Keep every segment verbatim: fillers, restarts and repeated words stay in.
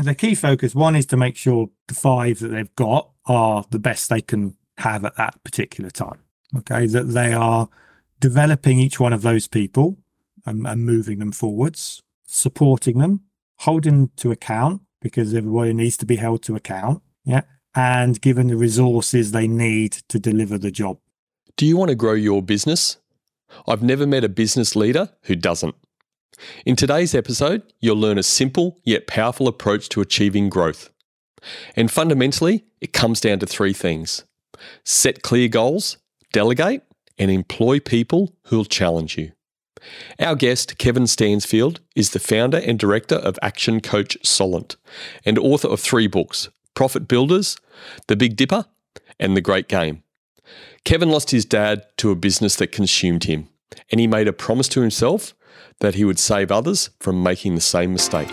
the key focus, one is to make sure the five that they've got are the best they can have at that particular time. Okay, that they are developing each one of those people and, and moving them forwards, supporting them, holding them to account, because everybody needs to be held to account. Yeah. And given the resources they need to deliver the job. Do you want to grow your business? I've never met a business leader who doesn't. In today's episode, you'll learn a simple yet powerful approach to achieving growth. And fundamentally, it comes down to three things: set clear goals, delegate, and employ people who'll challenge you. Our guest, Kevin Stansfield, is the founder and director of Action Coach Solent and author of three books: Profit Builders, The Big Dipper, and The Great Game. Kevin lost his dad to a business that consumed him, and he made a promise to himself that he would save others from making the same mistake.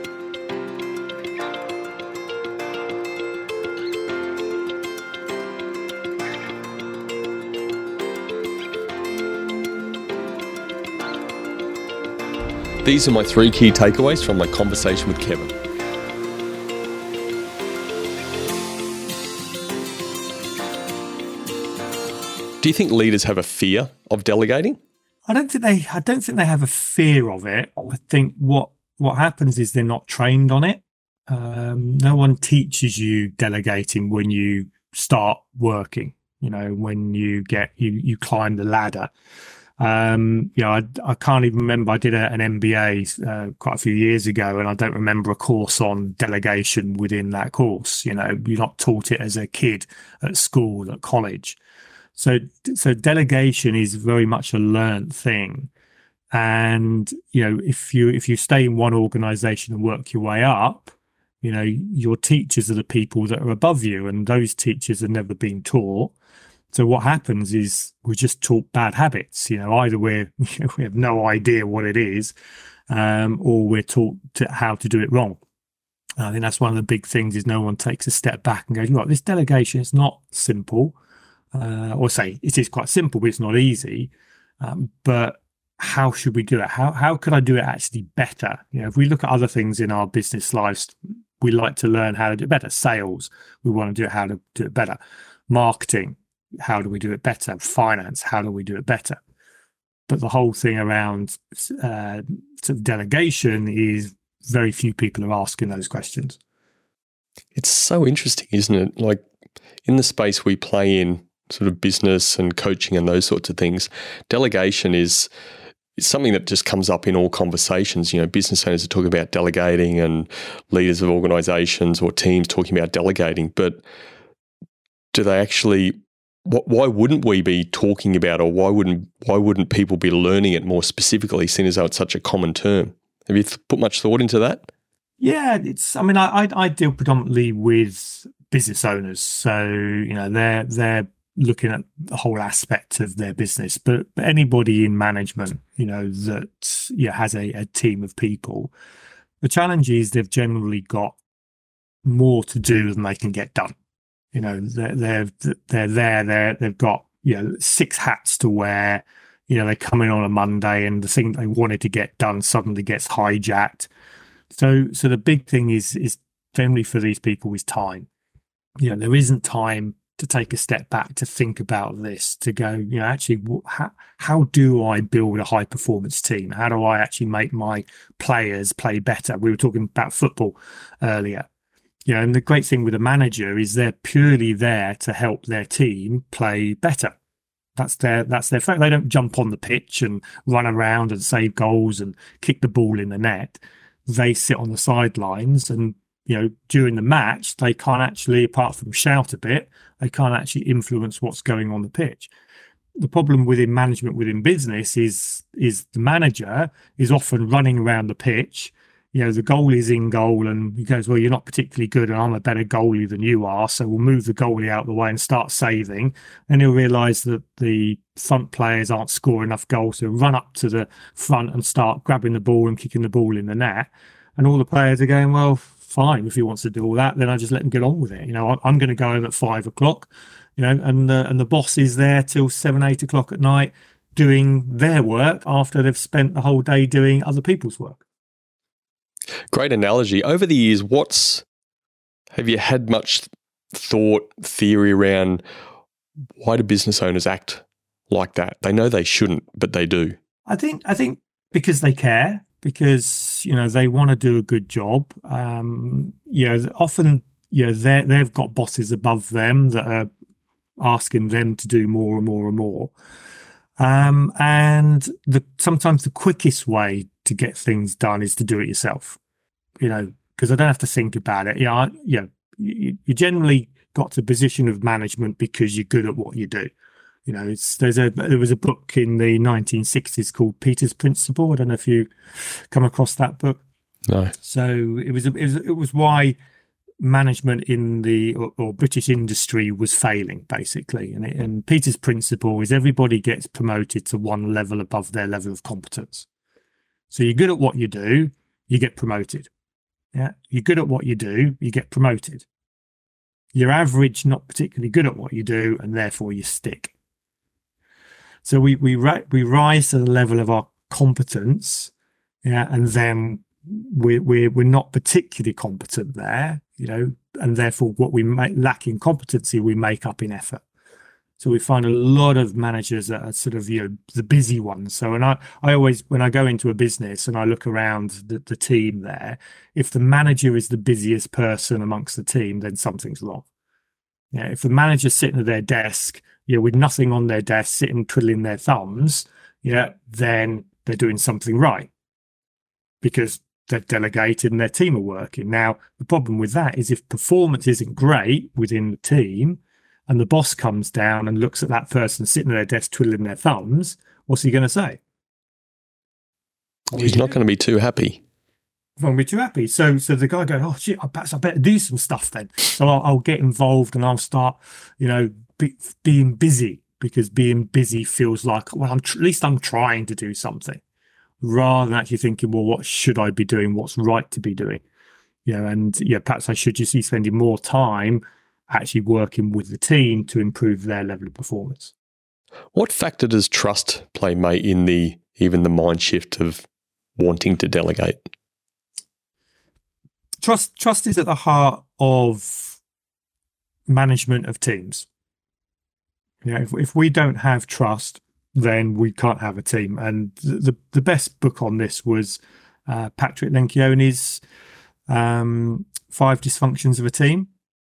These are my three key takeaways from my conversation with Kevin. Do you think leaders have a fear of delegating? I don't think they. I don't think they have a fear of it. I think what what happens is they're not trained on it. Um, no one teaches you delegating when you start working. You know, when you get you you climb the ladder. Um, you know, I, I can't even remember. I did a, an M B A uh, quite a few years ago, and I don't remember a course on delegation within that course. You know, you're not taught it as a kid at school, at college. So, so delegation is very much a learned thing. And, you know, if you, if you stay in one organization and work your way up, you know, your teachers are the people that are above you, and those teachers have never been taught. So what happens is we're just taught bad habits. You know, either we're, you know, we have no idea what it is, um, or we're taught to, how to do it wrong. And I think that's one of the big things is no one takes a step back and goes, right, this delegation is not simple. Uh, or say it is quite simple, but it's not easy. Um, but how should we do it? How how could I do it actually better? You know, if we look at other things in our business lives, we like to learn how to do it better. Sales, we want to do it how to do it better. Marketing, how do we do it better? Finance, how do we do it better? But the whole thing around uh, sort of delegation is very few people are asking those questions. It's so interesting, isn't it? Like in the space we play in, sort of business and coaching and those sorts of things, delegation is, is something that just comes up in all conversations. You know, business owners are talking about delegating and leaders of organizations or teams talking about delegating, but do they actually, wh- why wouldn't we be talking about, or why wouldn't why wouldn't people be learning it more specifically, seeing as though it's such a common term? Have you th- put much thought into that? Yeah, it's, I mean, I, I, I deal predominantly with business owners. So, you know, they're, they're, looking at the whole aspect of their business, but, but anybody in management, you know, that yeah has a, a team of people, the challenge is they've generally got more to do than they can get done. You know, they're they're they're there, they're they've got, you know, six hats to wear. You know, they come in on a Monday and the thing they wanted to get done suddenly gets hijacked. So so the big thing is is generally for these people is time. You know, there isn't time to take a step back to think about this, to go, you know, actually, how, how do I build a high performance team? How do I actually make my players play better? We were talking about football earlier, you know, and the great thing with a manager is they're purely there to help their team play better. That's their, that's their fact. They don't jump on the pitch and run around and save goals and kick the ball in the net. They sit on the sidelines and, you know, during the match, they can't actually, apart from shout a bit, they can't actually influence what's going on the pitch. The problem within management, within business, is is the manager is often running around the pitch. You know, the goal is in goal and he goes, well, you're not particularly good and I'm a better goalie than you are, so we'll move the goalie out of the way and start saving. And he'll realise that the front players aren't scoring enough goals, so run up to the front and start grabbing the ball and kicking the ball in the net. And all the players are going, well, fine, if he wants to do all that, then I just let him get on with it. You know, I'm going to go home at five o'clock, you know, and the, and the boss is there till seven, eight o'clock at night doing their work after they've spent the whole day doing other people's work. Great analogy. Over the years, what's have you had much thought, theory around why do business owners act like that? They know they shouldn't, but they do. I think I think because they care, because you know they want to do a good job. Um, you know, often you know they they've got bosses above them that are asking them to do more and more and more. Um, and the sometimes the quickest way to get things done is to do it yourself. You know, because I don't have to think about it. Yeah, you know, you know, you, you generally got to a position of management because you're good at what you do. You know, it's there's a there was a book in the nineteen sixties called Peter's Principle. I don't know if you come across that book. No. So it was it was it was why management in the or, or British industry was failing, basically. And, it, and Peter's Principle is everybody gets promoted to one level above their level of competence. So you're good at what you do, you get promoted. Yeah, you're good at what you do, you get promoted. You're average, not particularly good at what you do, and therefore you stick. So we we we rise to the level of our competence, yeah, and then we're we're we're not particularly competent there, you know, and therefore what we make, lack in competency, we make up in effort. So we find a lot of managers that are sort of, you know, the busy ones. So, and I, I always, when I go into a business and I look around the, the team there, if the manager is the busiest person amongst the team, then something's wrong. Yeah, if the manager's sitting at their desk, you know, with nothing on their desk, sitting twiddling their thumbs, yeah, then they're doing something right because they've delegated and their team are working. Now, the problem with that is if performance isn't great within the team, and the boss comes down and looks at that person sitting at their desk twiddling their thumbs, what's he going to say? He's not going to be too happy. Won't be too happy. So, so the guy goes, "Oh shit! Perhaps I better do some stuff then." So I'll, I'll get involved and I'll start, you know, be, being busy because being busy feels like, well, I'm tr- at least I'm trying to do something, rather than actually thinking, well, what should I be doing? What's right to be doing? You know, and yeah, perhaps I should just be spending more time actually working with the team to improve their level of performance. What factor does trust play, mate, in the even the mind shift of wanting to delegate? Trust trust is at the heart of management of teams. You know, if if we don't have trust, then we can't have a team. And the the best book on this was uh, Patrick Lencioni's um, Five Dysfunctions of a Team.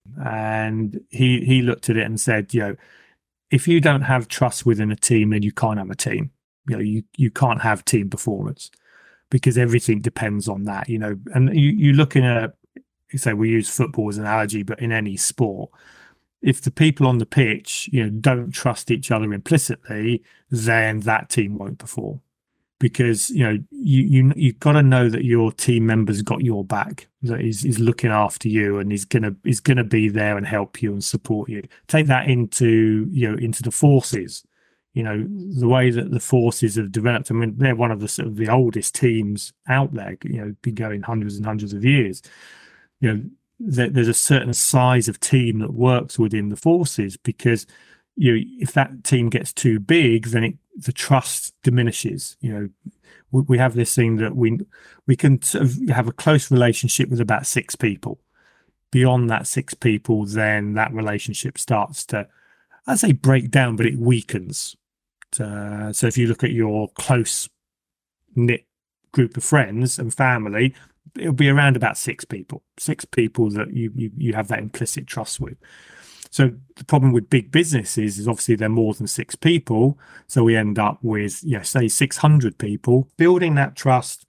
And he he looked at it and said, you know, if you don't have trust within a team, then you can't have a team. You know, you you can't have team performance because everything depends on that. You know, and you you look in a, you say we use football as an analogy, but in any sport, if the people on the pitch, you know, don't trust each other implicitly, then that team won't perform. Because you know you you you've got to know that your team member's got your back, that is is looking after you, and is gonna is gonna be there and help you and support you. Take that into you know into the forces, you know the way that the forces have developed. I mean, they're one of the sort of the oldest teams out there. You know, been going hundreds and hundreds of years. You know, there, there's a certain size of team that works within the forces because you know, if that team gets too big, then it the trust diminishes. You know, we, we have this thing that we we can sort of have a close relationship with about six people. Beyond that six people, then that relationship starts to, I'd say, break down, but it weakens. Uh, so if you look at your close knit group of friends and family, it'll be around about six people, six people that you you, you have that implicit trust with. So the problem with big businesses is obviously they're more than six people. So we end up with, you know, say six hundred people. Building that trust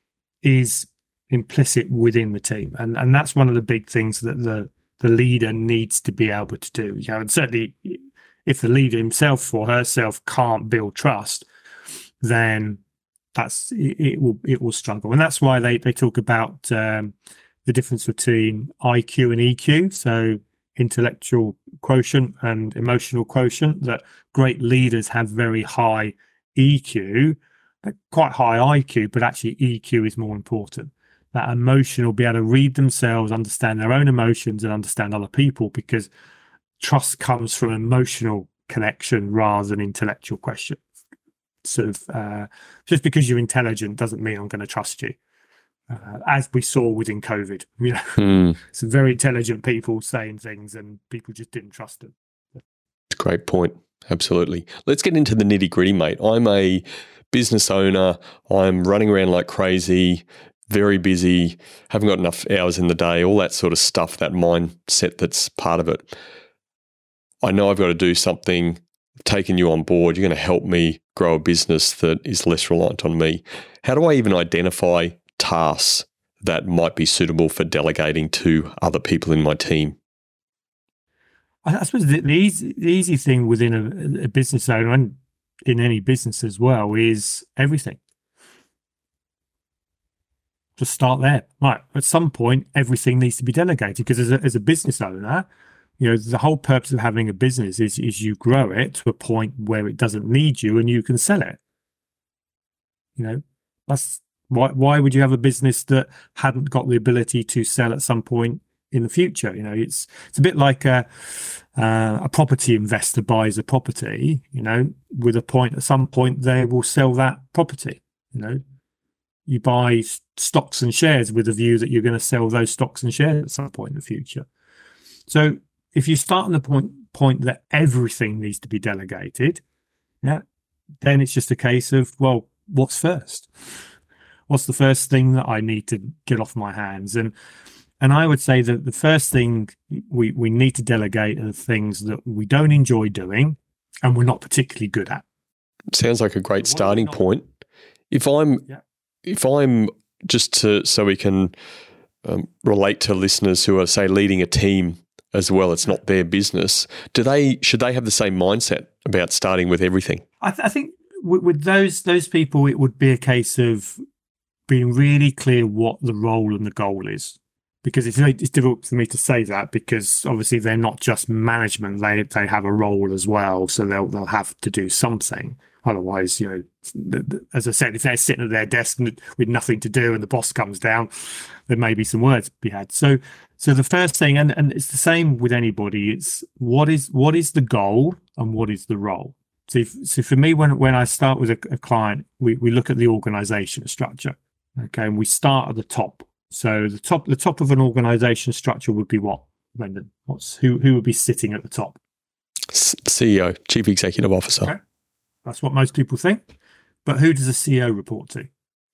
is implicit within the team. And and that's one of the big things that the, the leader needs to be able to do. You know, and certainly if the leader himself or herself can't build trust, then that's it, it will it will struggle. And that's why they, they talk about um, the difference between I Q and E Q. So intellectual quotient and emotional quotient, that great leaders have very high E Q, quite high I Q, but actually E Q is more important. That emotional, be able to read themselves, understand their own emotions and understand other people, because trust comes from emotional connection rather than intellectual question. Sort of uh, just because you're intelligent doesn't mean I'm going to trust you. uh, as we saw within COVID. You know, Mm. some very intelligent people saying things, and people just didn't trust them. Great point. Absolutely. Let's get into the nitty gritty, mate. I'm a business owner. I'm running around like crazy, very busy, haven't got enough hours in the day, all that sort of stuff, that mindset that's part of it. I know I've got to do something, taking you on board. You're going to help me grow a business that is less reliant on me. How do I even identify tasks that might be suitable for delegating to other people in my team? I, I suppose the, the, easy, the easy thing within a, a business owner, and in any business as well, is everything. Just start there. Right. At some point, everything needs to be delegated, because as a, as a business owner, you know, the whole purpose of having a business is, is you grow it to a point where it doesn't need you and you can sell it. You know, that's why, why would you have a business that hadn't got the ability to sell at some point in the future? You know, it's, it's a bit like a, uh, a property investor buys a property, you know, with a point, at some point they will sell that property. You know, you buy stocks and shares with a view that you're going to sell those stocks and shares at some point in the future. So if you start on the point point that everything needs to be delegated, yeah, then it's just a case of, well, what's first? What's the first thing that I need to get off my hands? And and I would say that the first thing we, we need to delegate are the things that we don't enjoy doing and we're not particularly good at. Sounds like a great starting point. If I'm Yeah. if I'm just to so we can um, relate to listeners who are, say, leading a team as well, it's not their business. Do they should they have the same mindset about starting with everything? I, th- I think with, with those those people, it would be a case of being really clear what the role and the goal is. Because it's, it's difficult for me to say that, because obviously they're not just management; they they have a role as well, so they'll they'll have to do something. Otherwise, you know, as I said, if they're sitting at their desk with nothing to do and the boss comes down, there may be some words to be had. So, so the first thing, and, and it's the same with anybody, it's what is what is the goal and what is the role. So, if, so for me, when when I start with a, a client, we, we look at the organization structure, okay, and we start at the top. So the top the top of an organization structure would be what, Brendan? What's who who would be sitting at the top? C E O, Chief Executive Officer. Okay. That's what most people think. But who does a C E O report to?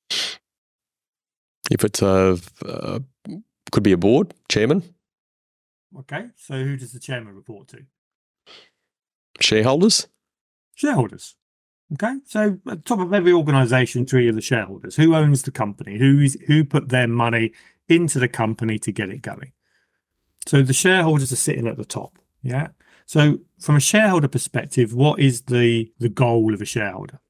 If it's a, uh, could be a board, chairman. Okay, so who does the chairman report to? Shareholders. Shareholders. Okay, so at the top of every organisation, three are the shareholders. Who owns the company? Who is who put their money into the company to get it going? So the shareholders are sitting at the top. Yeah. So from a shareholder perspective, what is the, the goal of a shareholder?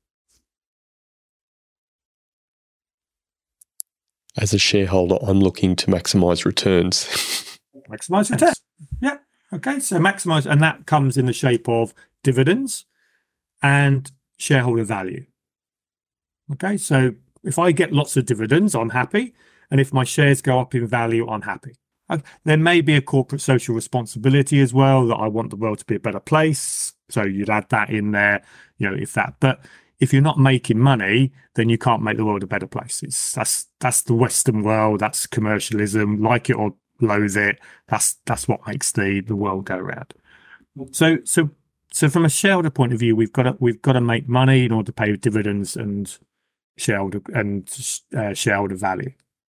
As a shareholder, I'm looking to maximise returns. Maximise returns. Yeah. Okay. So maximise, and that comes in the shape of dividends and shareholder value. Okay. So if I get lots of dividends, I'm happy. And if my shares go up in value, I'm happy. There may be a corporate social responsibility as well, that I want the world to be a better place. So you'd add that in there, you know, if that. But if you're not making money, then you can't make the world a better place. It's that's that's the Western world. That's commercialism. Like it or loathe it. That's that's what makes the the world go round. So so so from a shareholder point of view, we've got to we've got to make money in order to pay dividends and shareholder and uh, shareholder value.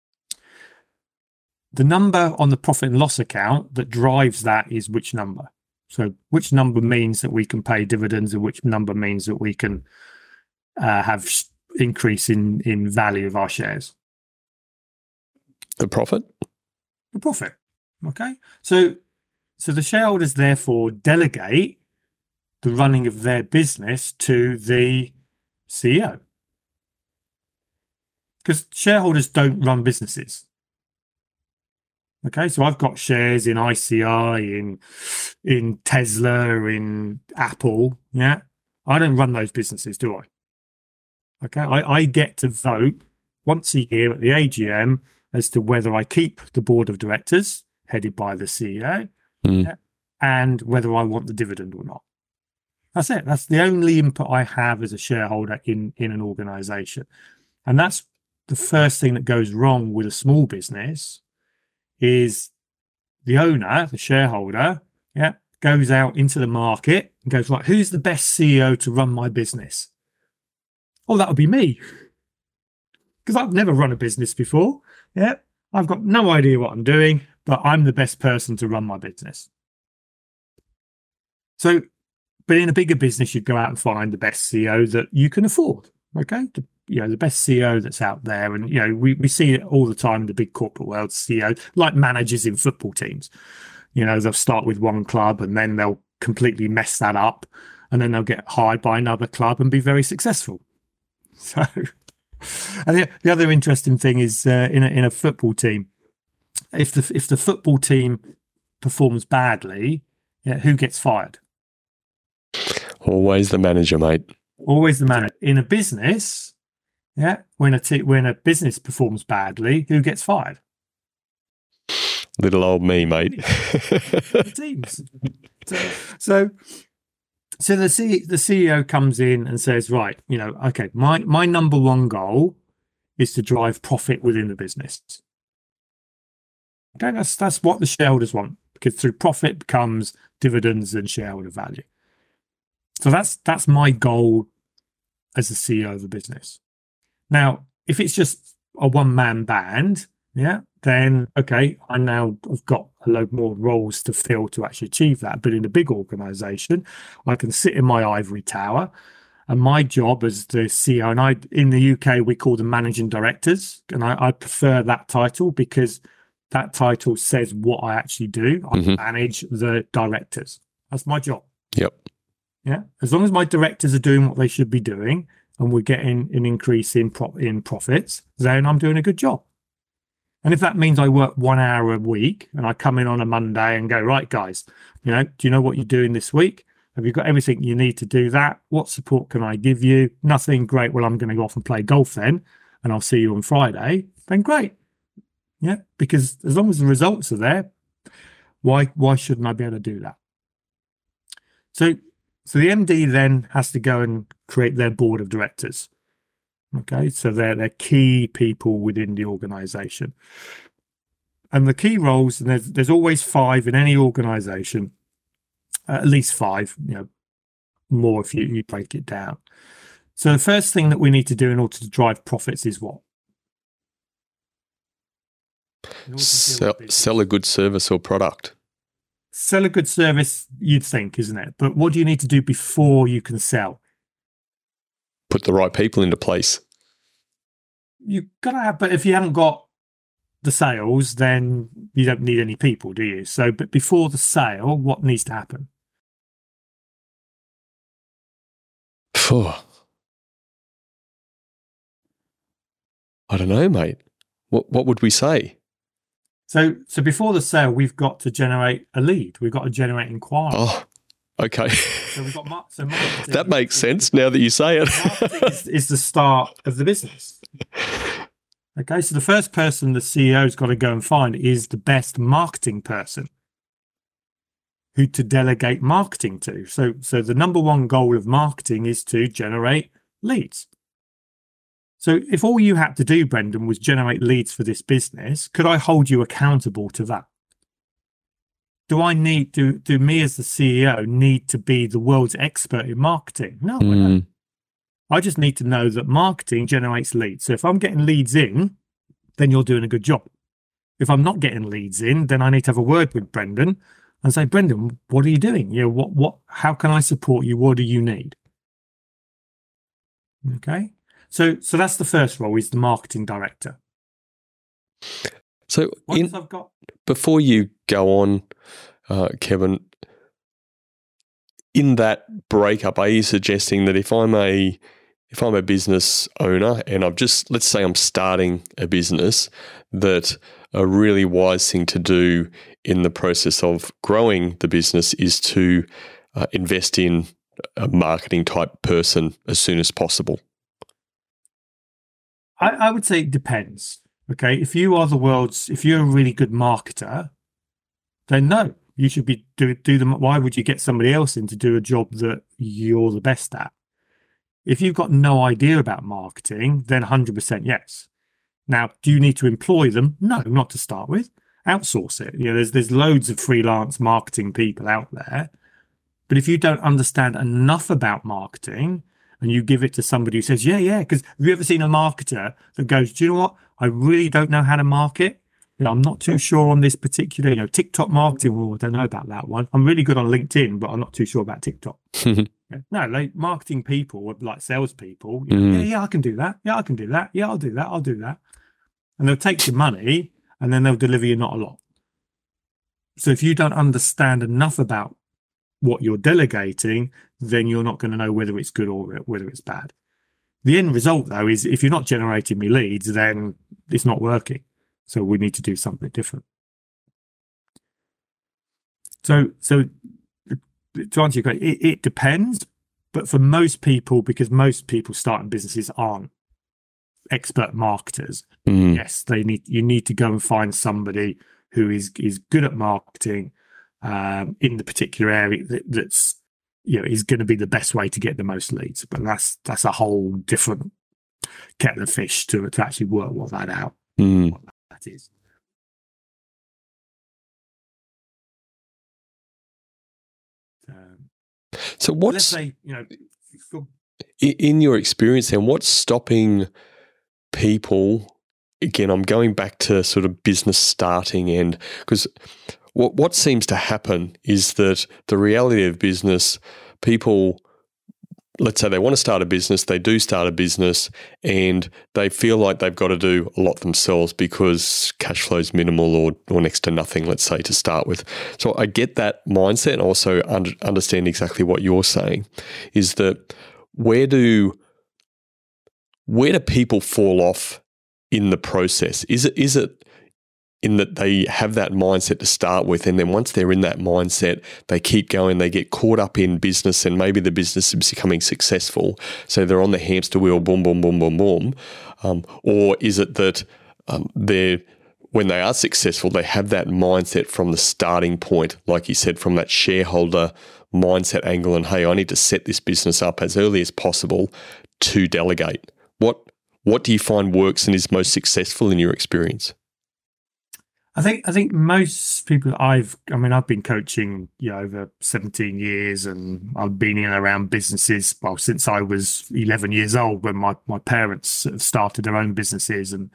The number on the profit and loss account that drives that is which number. So which number means that we can pay dividends, and which number means that we can uh, have increase in, in value of our shares. The profit? The profit. Okay. So, so the shareholders therefore delegate the running of their business to the C E O. Because shareholders don't run businesses. Okay, so I've got shares in I C I, in in Tesla, in Apple. Yeah, I don't run those businesses, do I? Okay, I, I get to vote once a year at the A G M as to whether I keep the board of directors headed by the C E O, mm. yeah, and whether I want the dividend or not. That's it. That's the only input I have as a shareholder in in an organisation, and that's the first thing that goes wrong with a small business is the owner, the shareholder, yeah, goes out into the market and goes, right, who's the best C E O to run my business? Oh, that would be me. Because I've never run a business before. Yeah, I've got no idea what I'm doing, but I'm the best person to run my business. So, but in a bigger business, you go out and find the best C E O that you can afford. Okay, the, you know, the best C E O that's out there, and you know, we we see it all the time in the big corporate world. C E O, like managers in football teams. You know, they'll start with one club and then they'll completely mess that up, and then they'll get hired by another club and be very successful. So, and the, the other interesting thing is uh, in a, in a football team, if the if the football team performs badly, yeah, who gets fired? Always the manager, mate. Always the manager. In a business, yeah, when a t- when a business performs badly, who gets fired? Little old me, mate. Teams. So, so, so the C- the C E O comes in and says, right, you know, okay, my my number one goal is to drive profit within the business. Okay, that's that's what the shareholders want, because through profit comes dividends and shareholder value. So that's that's my goal as the C E O of the business. Now, if it's just a one-man band, yeah, then okay, I now have got a load more roles to fill to actually achieve that. But in a big organization, I can sit in my ivory tower, and my job as the C E O, and I in the U K we call them managing directors, and I, I prefer that title because that title says what I actually do. I mm-hmm. manage the directors. That's my job. Yep. Yeah. As long as my directors are doing what they should be doing and we're getting an increase in pro- in profits, then I'm doing a good job. And if that means I work one hour a week and I come in on a Monday and go, right, guys, you know, do you know what you're doing this week? Have you got everything you need to do that? What support can I give you? Nothing. Great. Well, I'm going to go off and play golf then, and I'll see you on Friday. Then great. Yeah. Because as long as the results are there, why why shouldn't I be able to do that? So So the M D then has to go and create their board of directors. Okay, so they're, they're key people within the organization. And the key roles, and there's, there's always five in any organization, uh, at least five, you know, more if you, you break it down. So the first thing that we need to do in order to drive profits is what? Sell, sell a good service or product. Sell a good service, you'd think, isn't it? But what do you need to do before you can sell? Put the right people into place. You've got to have, but if you haven't got the sales, then you don't need any people, do you? So, but before the sale, what needs to happen? I don't know, mate. What what would we say? So, so before the sale, we've got to generate a lead. We've got to generate inquiry. Oh, okay. So we've got mar- so marketing. That makes sense now that you say it. Marketing is, is the start of the business. Okay, so the first person the C E O's got to go and find is the best marketing person who to delegate marketing to. So, so the number one goal of marketing is to generate leads. So if all you had to do, Brendan, was generate leads for this business, could I hold you accountable to that? Do I need, do, do me as the C E O need to be the world's expert in marketing? No, mm. I don't. I just need to know that marketing generates leads. So if I'm getting leads in, then you're doing a good job. If I'm not getting leads in, then I need to have a word with Brendan and say, Brendan, what are you doing? You know, what, what, how can I support you? What do you need? Okay. So, so that's the first role, is the marketing director. So, in, I've got? before you go on, uh, Kevin, in that breakup, are you suggesting that if I'm a if I'm a business owner and I've just, let's say I'm starting a business, that a really wise thing to do in the process of growing the business is to uh, invest in a marketing type person as soon as possible? I, I would say it depends. Okay, if you are the world's, if you're a really good marketer, then no, you should be do do them. Why would you get somebody else in to do a job that you're the best at? If you've got no idea about marketing, then one hundred percent yes. Now, do you need to employ them? No, not to start with. Outsource it. You know, there's there's loads of freelance marketing people out there. But if you don't understand enough about marketing and you give it to somebody who says, yeah, yeah, because have you ever seen a marketer that goes, do you know what? I really don't know how to market. You know, I'm not too sure on this particular, you know, TikTok marketing. Well, I don't know about that one. I'm really good on LinkedIn, but I'm not too sure about TikTok. Yeah. No, like marketing people, like salespeople, you know, mm. yeah, yeah, I can do that. Yeah, I can do that. Yeah, I'll do that. I'll do that. And they'll take your money and then they'll deliver you not a lot. So if you don't understand enough about what you're delegating, then you're not going to know whether it's good or whether it's bad. The end result, though, is if you're not generating me leads, then it's not working. So we need to do something different. So, so to answer your question, it, it depends. But for most people, because most people starting businesses aren't expert marketers, mm. yes, they need you need to go and find somebody who is is good at marketing um, in the particular area that, that's you know is going to be the best way to get the most leads. But that's that's a whole different kettle of fish to to actually work what that out. Mm. What that is. Um, so what's let's say, you know, in your experience then, what's stopping people? Again, I'm going back to sort of business starting, and because what what seems to happen is that the reality of business, people, let's say they want to start a business, they do start a business, and they feel like they've got to do a lot themselves because cash flow is minimal or, or next to nothing, let's say, to start with. So I get that mindset, and also under, understand exactly what you're saying, is that where do where do people fall off in the process? Is it is it in that they have that mindset to start with, and then once they're in that mindset, they keep going, they get caught up in business, and maybe the business is becoming successful, so they're on the hamster wheel, boom, boom, boom, boom, boom. Um, or is it that um, they're when they are successful, they have that mindset from the starting point, like you said, from that shareholder mindset angle, and hey, I need to set this business up as early as possible to delegate. What what do you find works and is most successful in your experience? I think I think most people I've I mean I've been coaching you know over seventeen years, and I've been in and around businesses well since I was eleven years old, when my my parents sort of started their own businesses. And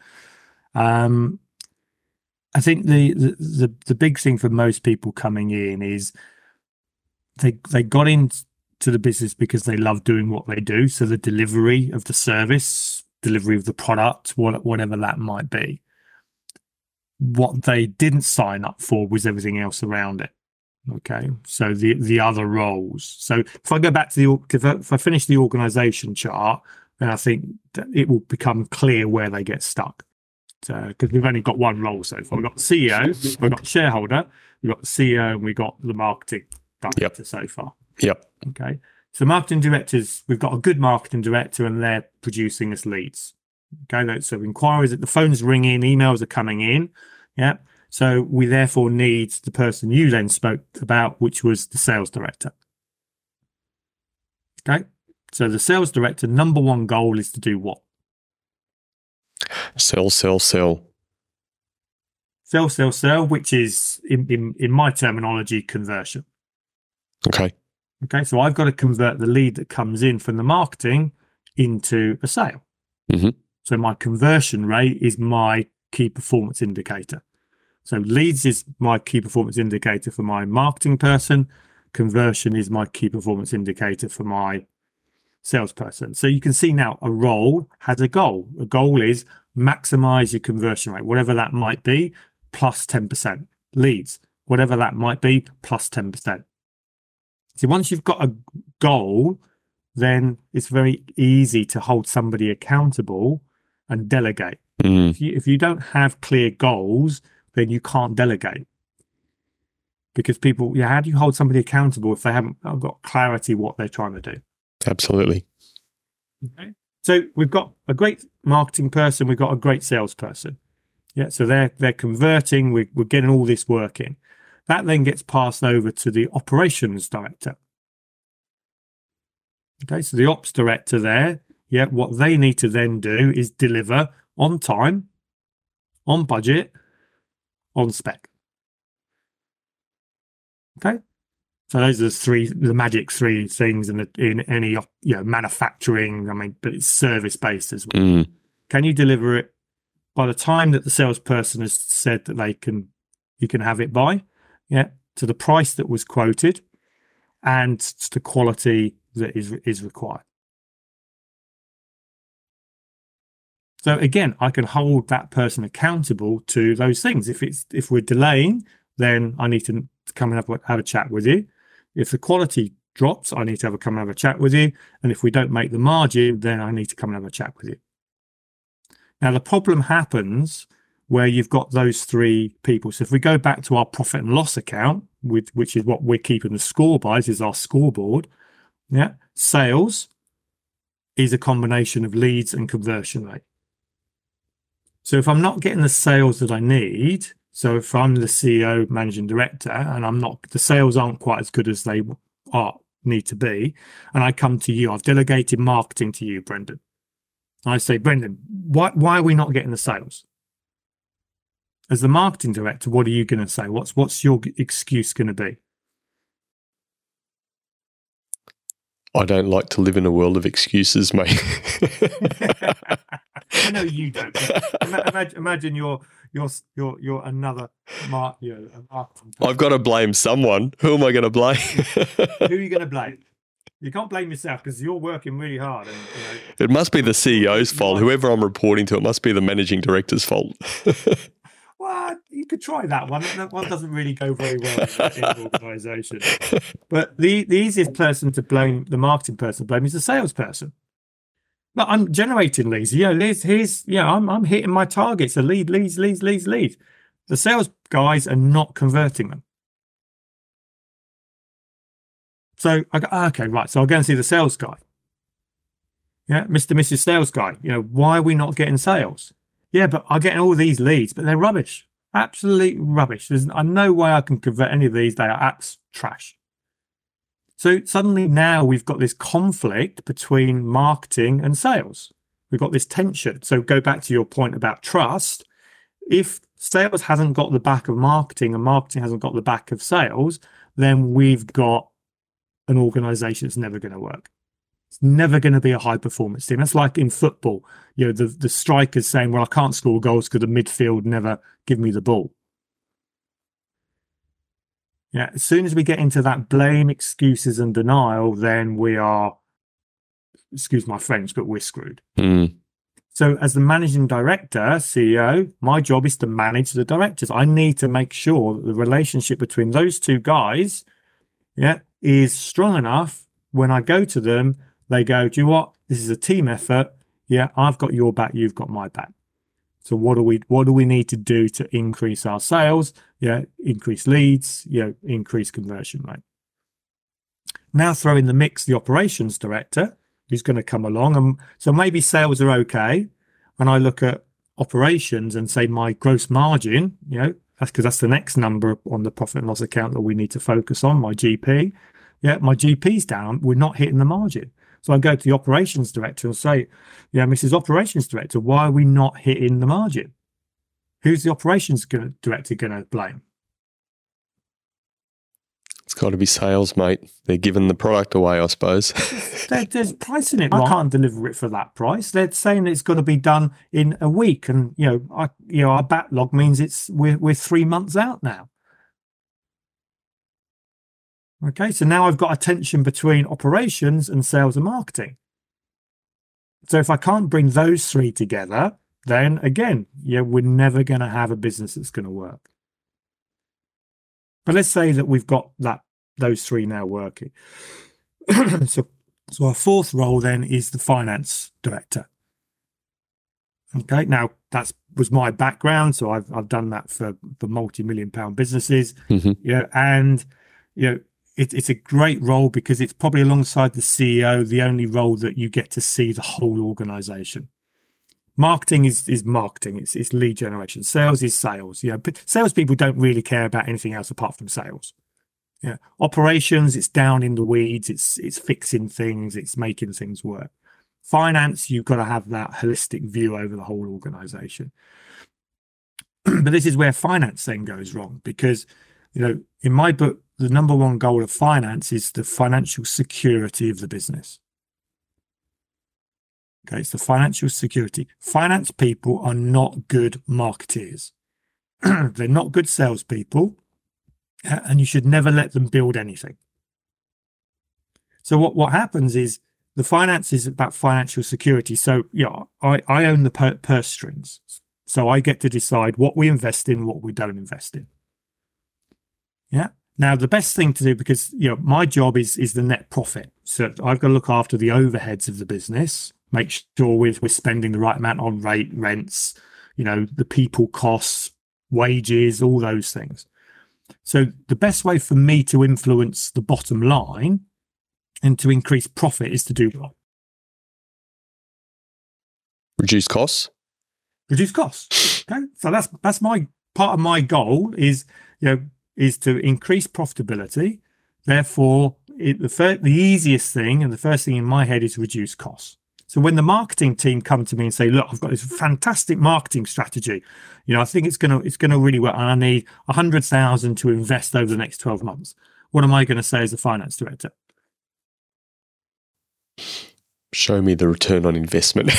um I think the the the, the big thing for most people coming in is they they got into the business because they love doing what they do. So the delivery of the service, delivery of the product, whatever that might be. What they didn't sign up for was everything else around it. Okay, so the the other roles. So if I go back to the if I, if I finish the organization chart, then I think that it will become clear where they get stuck. So because we've only got one role so far, we've got the C E O, we've got the shareholder, we've got the C E O, and we've got the marketing director yep. so far. Yep. Okay. So marketing directors, we've got a good marketing director, and they're producing us leads. Okay. So inquiries, the phone's ringing, emails are coming in. Yeah. So we therefore need the person you then spoke about, which was the sales director. Okay. So the sales director, number one goal is to do what? Sell, sell, sell. Sell, sell, sell, which is, in, in, in my terminology, conversion. Okay. Okay. So I've got to convert the lead that comes in from the marketing into a sale. Mm-hmm. So my conversion rate is my key performance indicator. So leads is my key performance indicator for my marketing person. Conversion is my key performance indicator for my salesperson. So you can see now a role has a goal. A goal is maximize your conversion rate, whatever that might be, plus ten percent. Leads, whatever that might be, plus ten percent. So once you've got a goal, then it's very easy to hold somebody accountable and delegate. Mm. If you, if you don't have clear goals, then you can't delegate. Because people, yeah, how do you hold somebody accountable if they haven't got clarity what they're trying to do? Absolutely. Okay. So we've got a great marketing person, we've got a great salesperson. Yeah, so they're they're converting, we're, we're getting all this working. That then gets passed over to the operations director. Okay, so the ops director there, yeah, what they need to then do is deliver on time, on budget, on spec. Okay. So those are the three, the magic three things in the, in any, you know, manufacturing. I mean, but it's service based as well. Mm. Can you deliver it by the time that the salesperson has said that they can, you can have it by, yeah, to the price that was quoted, and to the quality that is is required. So again, I can hold that person accountable to those things. If it's if we're delaying, then I need to come and have, have a chat with you. If the quality drops, I need to have a come and have a chat with you. And if we don't make the margin, then I need to come and have a chat with you. Now, the problem happens where you've got those three people. So if we go back to our profit and loss account, with, which is what we're keeping the score by, this is our scoreboard. Yeah, sales is a combination of leads and conversion rate. So if I'm not getting the sales that I need, so if I'm the C E O, managing director, and I'm not, the sales aren't quite as good as they are need to be, and I come to you, I've delegated marketing to you, Brendan. I say, Brendan, why why are we not getting the sales? As the marketing director, what are you going to say? What's what's your excuse going to be? I don't like to live in a world of excuses, mate. I know you don't. Imagine, imagine you're you're you're you're another mark. You know, a marketing person. I've got to blame someone. Who am I going to blame? Who are you going to blame? You can't blame yourself because you're working really hard. And, you know, it must be the C E O's fault. Whoever I'm reporting to, it must be the managing director's fault. Well, you could try that one. That one doesn't really go very well in an organisation. But the, the easiest person to blame, the marketing person to blame, is the salesperson. No, I'm generating leads. Yeah, leads. Here's yeah, I'm I'm hitting my targets. A lead, leads, leads, leads, leads. The sales guys are not converting them. So I go, okay, right. So I'll go and see the sales guy. Yeah, Mister Missus Sales Guy. You know, why are we not getting sales? Yeah, but I'm getting all these leads, but they're rubbish. Absolute rubbish. There's no way I can convert any of these. They are apps trash. So suddenly now we've got this conflict between marketing and sales. We've got this tension. So go back to your point about trust. If sales hasn't got the back of marketing and marketing hasn't got the back of sales, then we've got an organization that's never going to work. It's never going to be a high performance team. That's like in football, you know, the, the strikers saying, well, I can't score goals because the midfield never give me the ball. Yeah, as soon as we get into that blame, excuses and denial, then we are, excuse my French, but we're screwed. Mm. So as the managing director, C E O, my job is to manage the directors. I need to make sure that the relationship between those two guys, yeah, is strong enough. When I go to them, they go, do you know what? This is a team effort. Yeah, I've got your back. You've got my back. So what do we what do we need to do to increase our sales? Yeah, increase leads. You know, increase conversion rate. Now throw in the mix the operations director who's going to come along, and so maybe sales are okay, and I look at operations and say my gross margin. You know, that's because that's the next number on the profit and loss account that we need to focus on. My G P. Yeah, my G P's down. We're not hitting the margin. So I go to the operations director and say, yeah, Missus Operations Director, why are we not hitting the margin? Who's the operations director going to blame? It's got to be sales, mate. They're giving the product away, I suppose. there, there's pricing it. I can't deliver it for that price. They're saying it's got to be done in a week, and you know, I, you know, our backlog means it's we're we're three months out now. Okay, so now I've got a tension between operations and sales and marketing. So if I can't bring those three together, then again, yeah, we're never going to have a business that's going to work. But let's say that we've got that those three now working. so, so our fourth role then is the finance director. Okay, now that was my background, so I've I've done that for for multi-million pound businesses. Mm-hmm. Yeah, and you know. It, it's a great role because it's probably alongside the C E O, the only role that you get to see the whole organization. Marketing is, is marketing. It's, it's lead generation. Sales is sales. You know, but salespeople don't really care about anything else apart from sales. Yeah. Operations, it's down in the weeds. It's, it's fixing things. It's making things work. Finance, you've got to have that holistic view over the whole organization. But this is where finance then goes wrong, because, you know, in my book, the number one goal of finance is the financial security of the business. Okay, it's the financial security. Finance people are not good marketeers. They're not good salespeople, and you should never let them build anything. So what, what happens is the finance is about financial security. So, yeah, I, I own the per- purse strings. So I get to decide what we invest in, what we don't invest in. Yeah. Now, the best thing to do, because, you know, my job is is the net profit. So I've got to look after the overheads of the business, make sure we're, we're spending the right amount on rate, rents, you know, the people costs, wages, all those things. So the best way for me to influence the bottom line and to increase profit is to do what? Reduce costs. Reduce costs. Okay, so that's that's my part of my goal is, you know, is to increase profitability. Therefore, it, the fir- the easiest thing and the first thing in my head is reduce costs. So when the marketing team come to me and say, "Look, I've got this fantastic marketing strategy. You know, I think it's gonna it's gonna really work, and I need a hundred thousand to invest over the next twelve months." What am I going to say as a finance director? Show me the return on investment.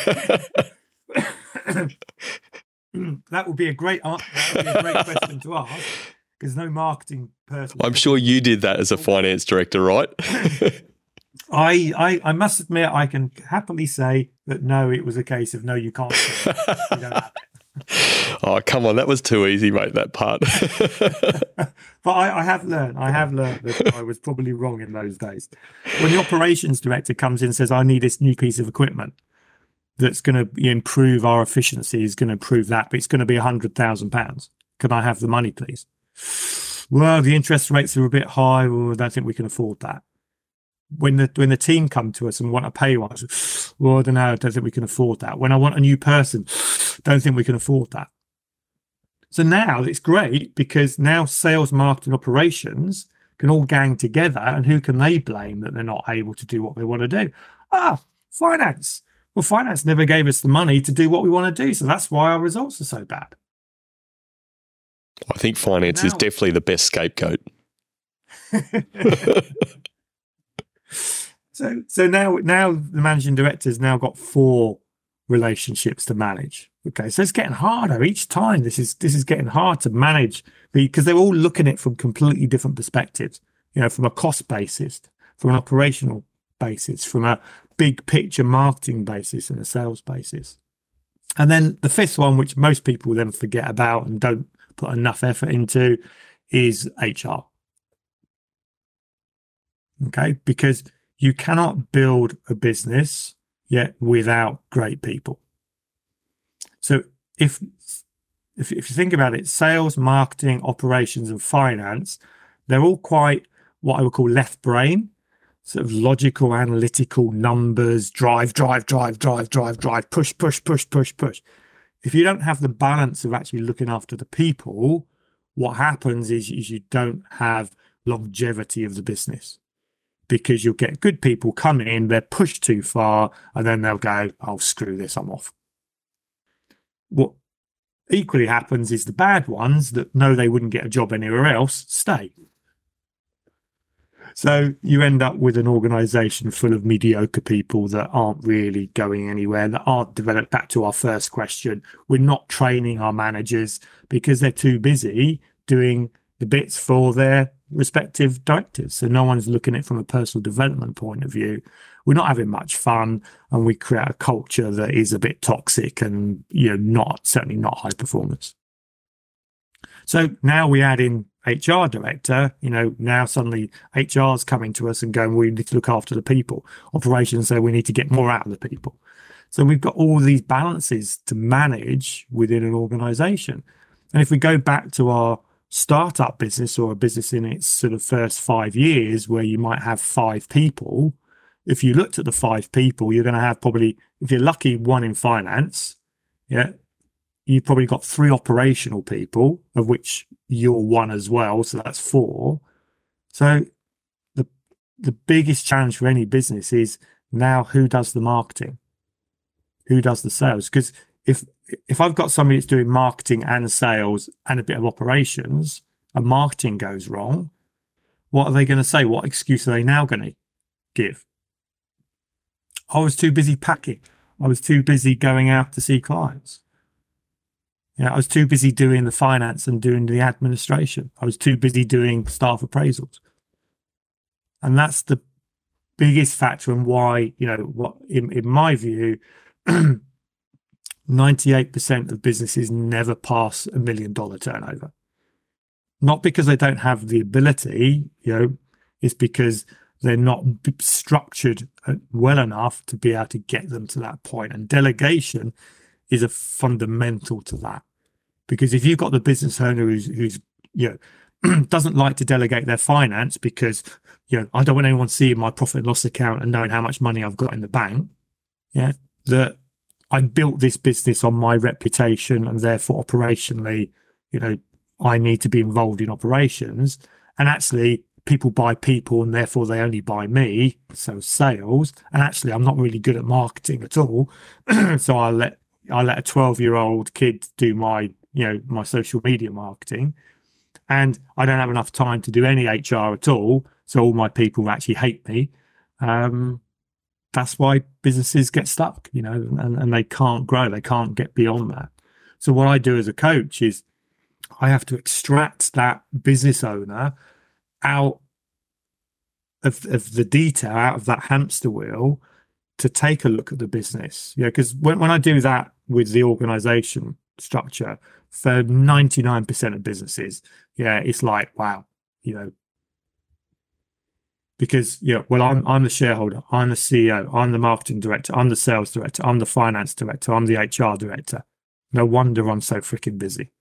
That would be a great that would be a great question to ask, because no marketing person. I'm sure you did that as a finance director, right? I, I I must admit, I can happily say that no, it was a case of no, you can't. You don't have it. Oh, come on, that was too easy, mate. That part. But I, I have learned. I have learned that I was probably wrong in those days. When the operations director comes in and says, "I need this new piece of equipment that's going to improve our efficiency, is going to improve that, but it's going to be a hundred thousand pounds. Can I have the money, please?" Well, the interest rates are a bit high. Well, I don't think we can afford that. When the when the team come to us and want a pay rise, well, I don't know. I don't think we can afford that. When I want a new person, don't think we can afford that. So now it's great, because now sales, marketing, operations can all gang together, and who can they blame that they're not able to do what they want to do? Ah, finance. Well, finance never gave us the money to do what we want to do, so that's why our results are so bad. I think finance now is definitely the best scapegoat. so, so now, now the managing director's now got four relationships to manage. Okay, so it's getting harder each time. This is this is getting hard to manage, because they're all looking at it from completely different perspectives. You know, from a cost basis, from an operational basis, from a big picture marketing basis, and a sales basis. And then the fifth one, which most people then forget about and don't put enough effort into, is H R. Okay, because you cannot build a business yet without great people. So if, if if you think about it, sales, marketing, operations, and finance, they're all quite what I would call left brain, sort of logical, analytical, numbers, drive, drive, drive, drive, drive, drive, push, push, push, push, push. If you don't have the balance of actually looking after the people, what happens is, is you don't have longevity of the business, because you'll get good people come in, they're pushed too far, and then they'll go, "Oh, screw this, I'm off." What equally happens is the bad ones that know they wouldn't get a job anywhere else stay. So you end up with an organization full of mediocre people that aren't really going anywhere, that aren't developed. Back to our first question, we're not training our managers because they're too busy doing the bits for their respective directors. So no one's looking at it from a personal development point of view. We're not having much fun, and we create a culture that is a bit toxic and, you know, not certainly not high performance. So now we add in H R director. You know, now suddenly H R's coming to us and going, "We need to look after the people." Operations say we need to get more out of the people. So we've got all these balances to manage within an organization. And if we go back to our startup business, or a business in its sort of first five years where you might have five people, if you looked at the five people, you're going to have probably, if you're lucky, one in finance. Yeah. You've probably got three operational people, of which you're one as well. So that's four. So the the biggest challenge for any business is now, who does the marketing? Who does the sales? Because if if I've got somebody that's doing marketing and sales and a bit of operations, and marketing goes wrong, what are they going to say? What excuse are they now going to give? I was too busy packing. I was too busy going out to see clients. You know, I was too busy doing the finance and doing the administration. I was too busy doing staff appraisals. And that's the biggest factor and why, you know, what in, in my view, ninety-eight percent of businesses never pass a million dollar turnover. Not because they don't have the ability, you know, it's because they're not structured well enough to be able to get them to that point. And delegation is a fundamental to that. Because if you've got the business owner who's, who's you know, doesn't like to delegate their finance because, you know, I don't want anyone seeing my profit and loss account and knowing how much money I've got in the bank. Yeah, that I built this business on my reputation and therefore operationally, you know, I need to be involved in operations. And actually, people buy people and therefore they only buy me, so sales. And actually, I'm not really good at marketing at all. So I let I let a twelve-year-old kid do my, you know, my social media marketing. And I don't have enough time to do any H R at all. So all my people actually hate me. Um, that's why businesses get stuck, you know, and, and they can't grow. They can't get beyond that. So what I do as a coach is I have to extract that business owner out of, of the detail, out of that hamster wheel, to take a look at the business. Yeah, because when, when I do that with the organization structure, for ninety-nine percent of businesses, yeah, it's like, wow, you know, because, you know, well, I'm, I'm the shareholder, I'm the C E O, I'm the marketing director, I'm the sales director, I'm the finance director, I'm the H R director. No wonder I'm so freaking busy.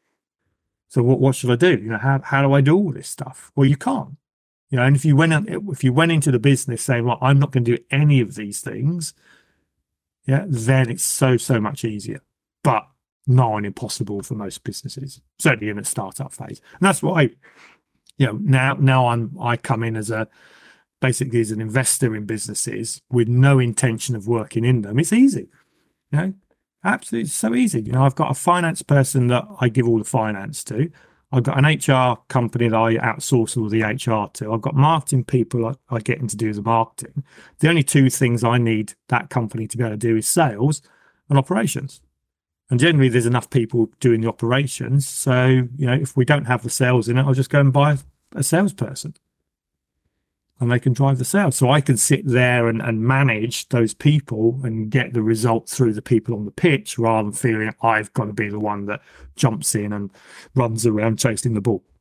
So what, what should I do? You know, how, how do I do all this stuff? Well, you can't. You know, and if you went if you went into the business saying, well, I'm not going to do any of these things, yeah, then it's so, so much easier. But not impossible for most businesses, certainly in a startup phase. And that's why, you know, now now I'm I come in as a basically as an investor in businesses with no intention of working in them. It's easy, you know, absolutely so easy. You know, I've got a finance person that I give all the finance to. I've got an H R company that I outsource all the H R to. I've got marketing people I, I get in to do the marketing. The only two things I need that company to be able to do is sales and operations. And generally, there's enough people doing the operations. So, you know, if we don't have the sales in it, I'll just go and buy a salesperson. And they can drive the sales. So I can sit there and, and manage those people and get the result through the people on the pitch rather than feeling I've got to be the one that jumps in and runs around chasing the ball.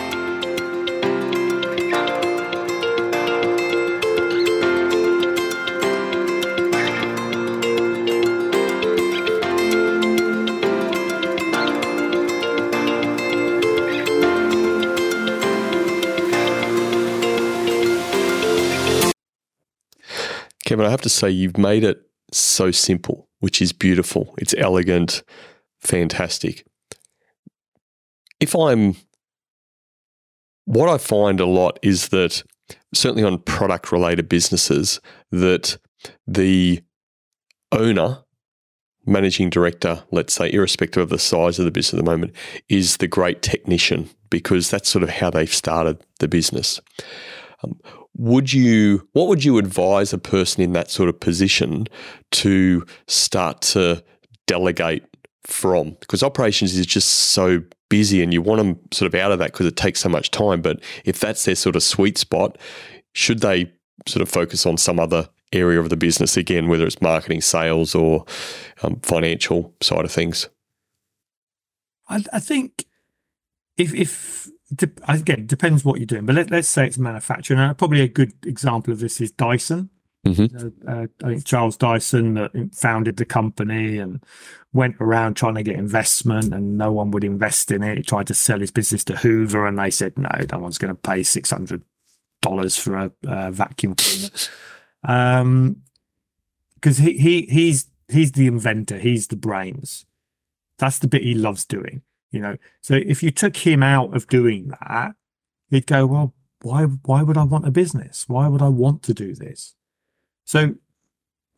Kevin, I have to say you've made it so simple, which is beautiful. It's elegant, fantastic. If I'm, what I find a lot is that certainly on product related businesses, that the owner, managing director, let's say, irrespective of the size of the business at the moment, is the great technician, because that's sort of how they've started the business. Um, Would you, what would you advise a person in that sort of position to start to delegate from? Because operations is just so busy and you want them sort of out of that because it takes so much time. But if that's their sort of sweet spot, should they sort of focus on some other area of the business again, whether it's marketing, sales, or um, financial side of things? I, I think if, if, again, it depends what you're doing, but let, let's say it's manufacturing. And probably a good example of this is Dyson. Mm-hmm. Uh, I think Charles Dyson uh, founded the company and went around trying to get investment, and no one would invest in it. He tried to sell his business to Hoover, and they said, no, no one's going to pay six hundred dollars for a, a vacuum cleaner. Um, because he, he, he's, he's the inventor, he's the brains. That's the bit he loves doing. You know, so if you took him out of doing that, he'd go, well, why, why would I want a business? Why would I want to do this? So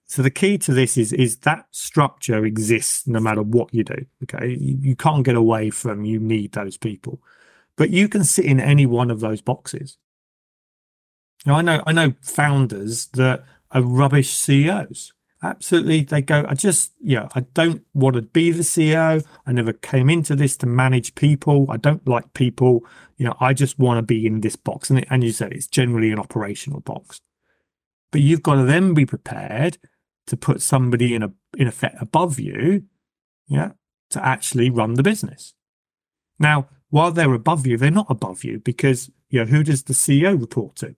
So the key to this is is that structure exists no matter what you do. Okay, you, you can't get away from, you need those people, but you can sit in any one of those boxes. Now, I know I know founders that are rubbish C E Os. Absolutely, they go, I just, yeah, I don't want to be the C E O. I never came into this to manage people. I don't like people. You know, I just want to be in this box. And, it, and you said it's generally an operational box. But you've got to then be prepared to put somebody in a in effect above you, yeah, to actually run the business. Now, while they're above you, they're not above you because, you know, who does the C E O report to?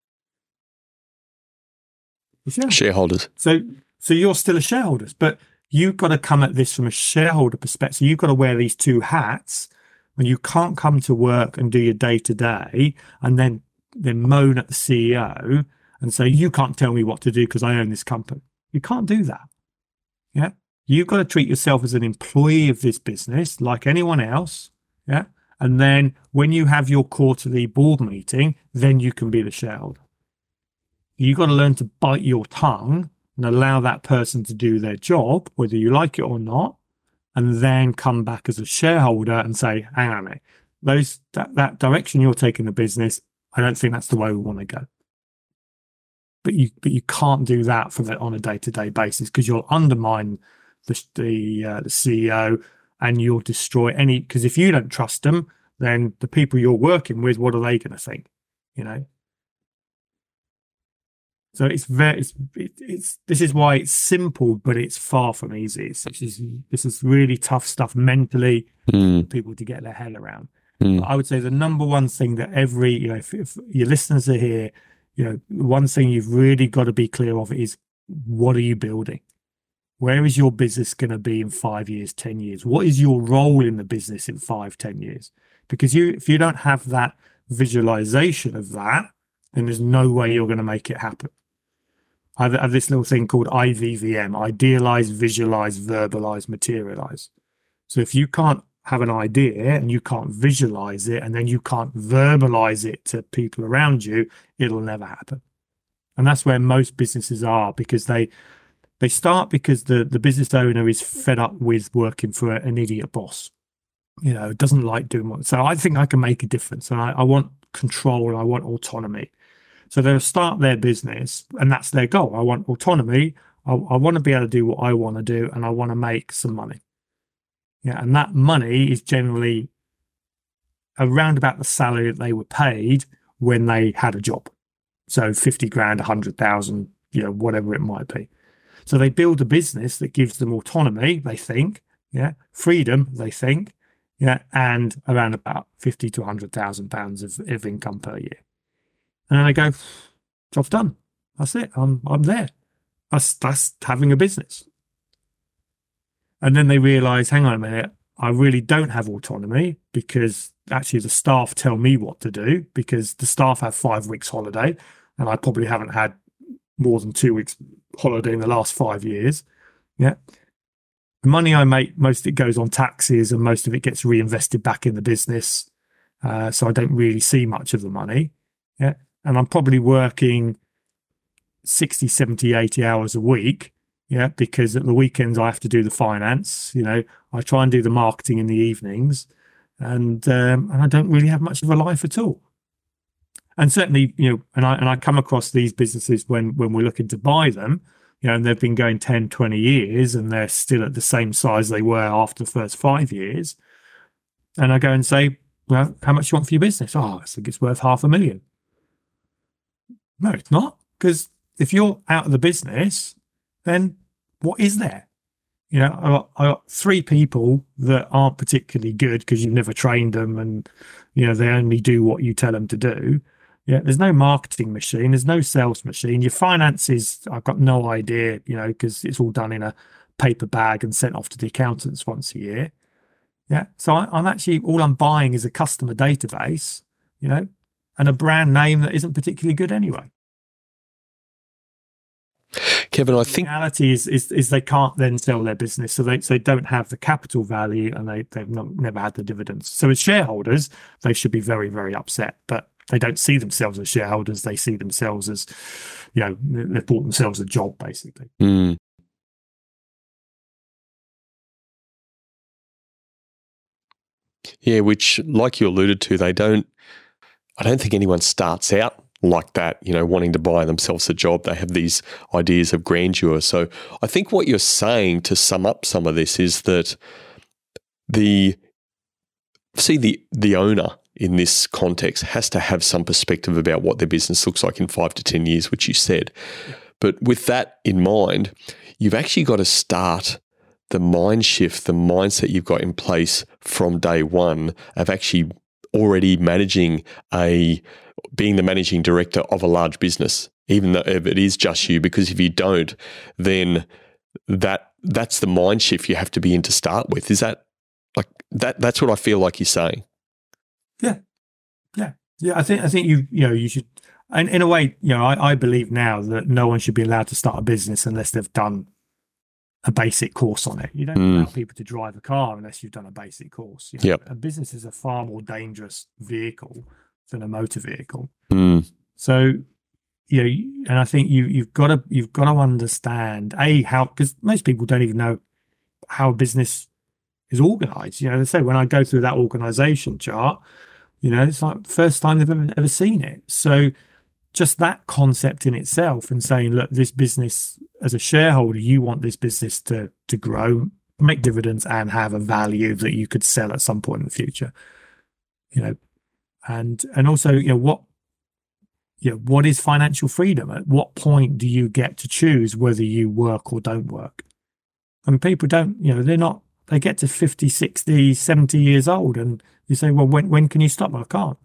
Yeah. Shareholders. So, so you're still a shareholder, but you've got to come at this from a shareholder perspective. So you've got to wear these two hats, and you can't come to work and do your day to day and then then moan at the C E O and say, you can't tell me what to do because I own this company. You can't do that. Yeah. You've got to treat yourself as an employee of this business like anyone else. Yeah. And then when you have your quarterly board meeting, then you can be the shareholder. You've got to learn to bite your tongue and allow that person to do their job, whether you like it or not, and then come back as a shareholder and say, hang on a minute, those, that, that direction you're taking the business, I don't think that's the way we want to go. But you, but you can't do that for the, on a day-to-day basis because you'll undermine the the, uh, the C E O and you'll destroy any. Because if you don't trust them, then the people you're working with, what are they going to think? You know. So it's very, it's, it, it's this is why it's simple, but it's far from easy. It's, this is this is really tough stuff mentally mm. for people to get their head around. Mm. I would say the number one thing that every, you know, if, if your listeners are here, you know, one thing you've really got to be clear of is, what are you building? Where is your business going to be in five years, ten years? What is your role in the business in five, ten years? Because you, if you don't have that visualization of that, then there's no way you're going to make it happen. I have this little thing called I V V M, idealize, visualize, verbalize, materialize. So if you can't have an idea and you can't visualize it and then you can't verbalize it to people around you, it'll never happen. And that's where most businesses are, because they they start because the, the business owner is fed up with working for an idiot boss. You know, doesn't like doing what. So I think I can make a difference, and I, I want control and I want autonomy. So they'll start their business and that's their goal. I want autonomy. I, I want to be able to do what I want to do, and I want to make some money. Yeah, and that money is generally around about the salary that they were paid when they had a job. So fifty grand, a hundred thousand, you know, whatever it might be. So they build a business that gives them autonomy, they think, yeah, freedom, they think, yeah, and around about fifty to a hundred thousand pounds of, of income per year. And then they go, job's done. That's it. I'm I'm there. That's that's having a business. And then they realize, hang on a minute, I really don't have autonomy because actually the staff tell me what to do, because the staff have five weeks holiday and I probably haven't had more than two weeks holiday in the last five years. Yeah. The money I make, most of it goes on taxes and most of it gets reinvested back in the business. Uh, so I don't really see much of the money. Yeah. And I'm probably working sixty, seventy, eighty hours a week. Yeah, because at the weekends I have to do the finance. You know, I try and do the marketing in the evenings, and um, and I don't really have much of a life at all. And certainly, you know, and I and I come across these businesses when when we're looking to buy them, you know, and they've been going ten, twenty years, and they're still at the same size they were after the first five years. And I go and say, well, how much do you want for your business? Oh, I think it's worth half a million. No, it's not, because if you're out of the business, then what is there? You know, I got, I got three people that aren't particularly good because you've never trained them, and you know they only do what you tell them to do. Yeah, there's no marketing machine, there's no sales machine. Your finances, I've got no idea, you know, because it's all done in a paper bag and sent off to the accountants once a year. Yeah, so I, I'm actually all I'm buying is a customer database, you know, and a brand name that isn't particularly good anyway. Kevin, I the think reality is, is is they can't then sell their business, so they so they don't have the capital value, and they they've not, never had the dividends. So as shareholders, they should be very very upset. But they don't see themselves as shareholders. They see themselves as, you know, they've bought themselves a job, basically. Mm. Yeah, which, like you alluded to, they don't, I don't think anyone starts out like that, you know, wanting to buy themselves a job. They have these ideas of grandeur. So I think what you're saying, to sum up some of this, is that the, see, the, the owner in this context has to have some perspective about what their business looks like in five to ten years, which you said. Yeah. But with that in mind, you've actually got to start the mind shift, the mindset you've got in place from day one of actually already managing a, being the managing director of a large business, even though if it is just you, because if you don't, then that that's the mind shift you have to be in to start with. Is that like that? That's what I feel like you're saying. Yeah, yeah, yeah. I think I think you you know you should, and in a way, you know, I, I believe now that no one should be allowed to start a business unless they've done a basic course on it. You don't mm. allow people to drive a car unless you've done a basic course. You know, yep. A business is a far more dangerous vehicle than a motor vehicle. Mm. So, you know, and I think you you've got to you've got to understand a how, because most people don't even know how a business is organized. You know, they say when I go through that organization chart, you know, it's like the first time they've ever, ever seen it. So just that concept in itself, and saying, look, this business, as a shareholder, you want this business to to grow, make dividends, and have a value that you could sell at some point in the future. You know, and and also, you know, what you know, what is financial freedom? At what point do you get to choose whether you work or don't work? And people don't, you know, they're not, they get to fifty, sixty, seventy years old, and you say, well, when when can you stop? Well, I can't.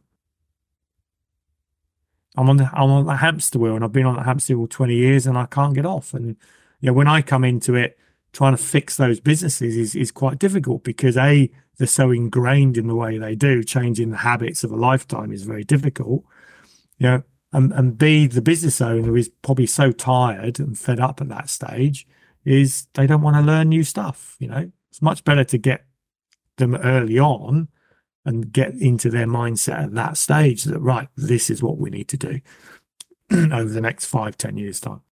I'm on the I'm on the hamster wheel, and I've been on the hamster wheel twenty years, and I can't get off. And you know, when I come into it, trying to fix those businesses is is quite difficult, because A, they're so ingrained in the way they do. Changing the habits of a lifetime is very difficult. You know, and and B, the business owner is probably so tired and fed up at that stage, is they don't want to learn new stuff. You know, it's much better to get them early on and get into their mindset at that stage that, right, this is what we need to do over the next five, ten years' time.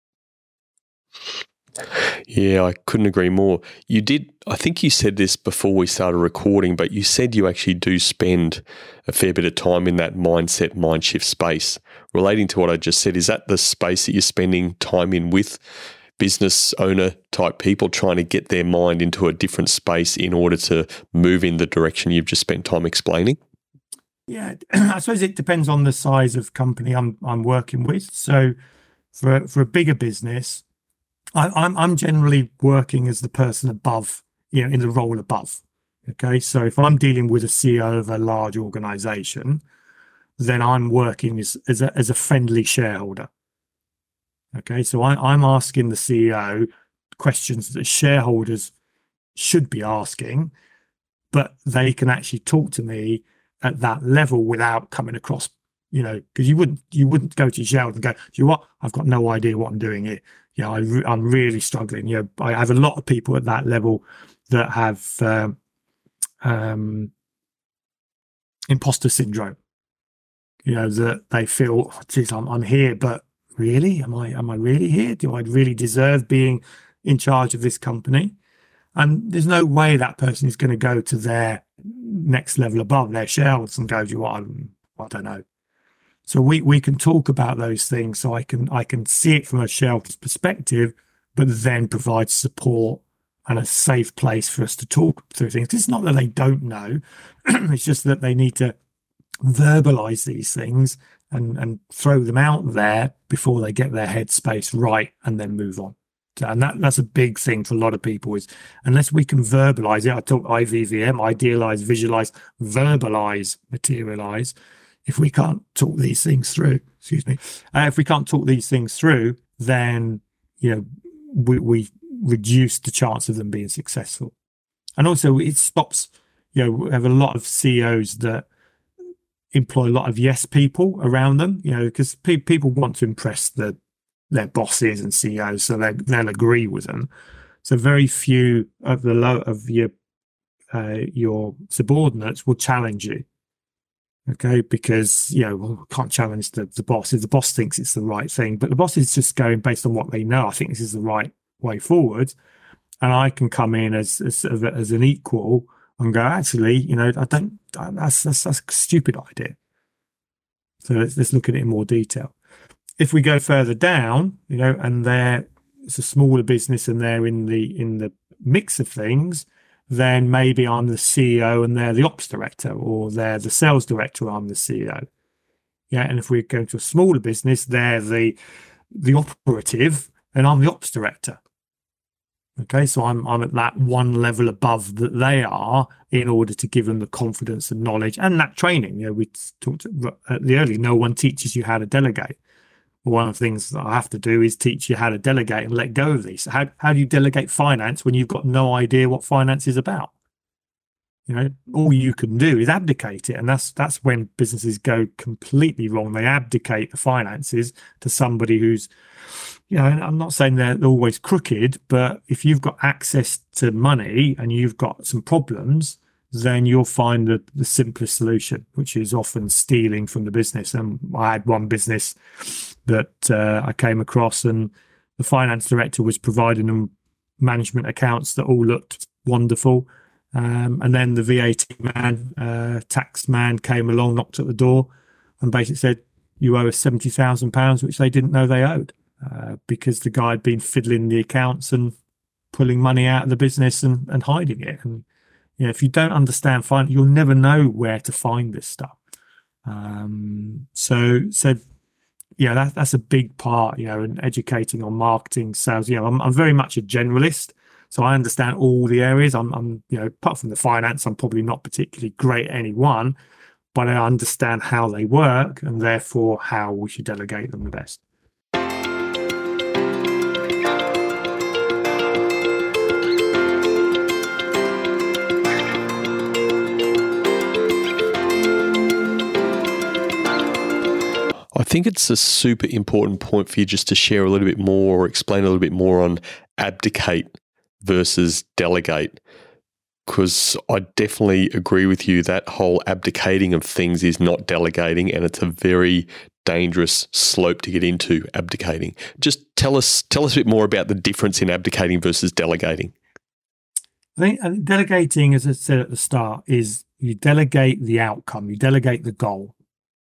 Yeah, I couldn't agree more. You did, I think you said this before we started recording, but you said you actually do spend a fair bit of time in that mindset, mind shift space. Relating to what I just said, is that the space that you're spending time in with business owner type people, trying to get their mind into a different space in order to move in the direction you've just spent time explaining? Yeah, I suppose it depends on the size of company I'm I'm working with. So for for a bigger business, I, I'm I'm generally working as the person above, you know, in the role above. Okay, so if I'm dealing with a C E O of a large organization, then I'm working as as a, as a friendly shareholder. Okay, so I, I'm asking the C E O questions that shareholders should be asking, but they can actually talk to me at that level without coming across, you know, because you wouldn't you wouldn't go to your shareholder and go, you know what, I've got no idea what I'm doing here. Yeah, I re- I'm really struggling. You know, I have a lot of people at that level that have um, um, imposter syndrome. You know, that they feel, geez, I'm I'm here, but really, am I am I really here? Do I really deserve being in charge of this company? And there's no way that person is going to go to their next level above, their shareholders, and go, do you know what, I'm, I don't know. So we we can talk about those things, so I can I can see it from a shareholder's perspective, but then provide support and a safe place for us to talk through things. It's not that they don't know, it's just that they need to verbalize these things and and throw them out there before they get their headspace right, and then move on. And that that's a big thing for a lot of people, is unless we can verbalize it. I talk I V V M, idealize, visualize, verbalize, materialize. If we can't talk these things through, excuse me, uh, if we can't talk these things through, then, you know, we, we reduce the chance of them being successful. And also it stops, you know, we have a lot of C E Os that employ a lot of yes people around them, you know, because pe- people want to impress the, their bosses and C E Os, so they, they'll agree with them. So very few of the low of your uh, your subordinates will challenge you. Okay, because, you know, well, can't challenge the, the boss if the boss thinks it's the right thing, but the boss is just going based on what they know. I think this is the right way forward. And I can come in as, as, sort of as an equal and go, actually, you know, I don't, that's, that's, that's a stupid idea. So let's, let's look at it in more detail. If we go further down, you know, and they're, it's a smaller business and they're in the, in the mix of things, then maybe I'm the C E O and they're the ops director, or they're the sales director, I'm the C E O. Yeah. And if we're going to a smaller business, they're the the operative and I'm the ops director. Okay. So I'm I'm at that one level above that they are, in order to give them the confidence and knowledge and that training. You know, we talked at the early, no one teaches you how to delegate. One of the things that I have to do is teach you how to delegate and let go of these. How how do you delegate finance when you've got no idea what finance is about? You know, all you can do is abdicate it, and that's that's when businesses go completely wrong. They abdicate the finances to somebody who's, you know, and I'm not saying they're always crooked, but if you've got access to money and you've got some problems, then you'll find the, the simplest solution, which is often stealing from the business. And I had one business that uh, I came across, and the finance director was providing them management accounts that all looked wonderful. Um, and then the V A T man, uh, tax man came along, knocked at the door and basically said, you owe us seventy thousand pounds, which they didn't know they owed, uh, because the guy had been fiddling the accounts and pulling money out of the business and, and hiding it. And you know, if you don't understand finance, you'll never know where to find this stuff. Um, so, so yeah, that, that's a big part, you know, in educating on marketing, sales. You know, I'm, I'm very much a generalist, so I understand all the areas. I'm, I'm, you know, apart from the finance, I'm probably not particularly great at any one, but I understand how they work and therefore how we should delegate them the best. I think it's a super important point for you just to share a little bit more or explain a little bit more on abdicate versus delegate, because I definitely agree with you that whole abdicating of things is not delegating, and it's a very dangerous slope to get into, abdicating. Just tell us tell us a bit more about the difference in abdicating versus delegating. I think, I think delegating, as I said at the start, is you delegate the outcome, you delegate the goal.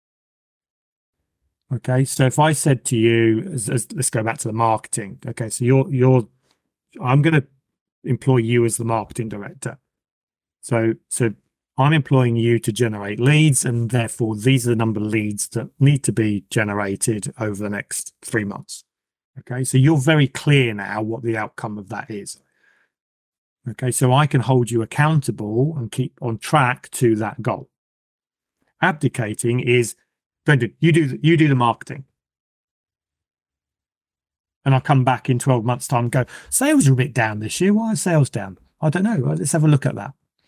Okay, so if I said to you, as, as, let's go back to the marketing. Okay, so you're you're, I'm going to employ you as the marketing director. So so I'm employing you to generate leads, and therefore these are the number of leads that need to be generated over the next three months. Okay, so you're very clear now what the outcome of that is. Okay, so I can hold you accountable and keep on track to that goal. Abdicating is, Brendan, you do you do the marketing, and I'll come back in twelve months' time and go, sales are a bit down this year. Why are sales down? I don't know. Let's have a look at that.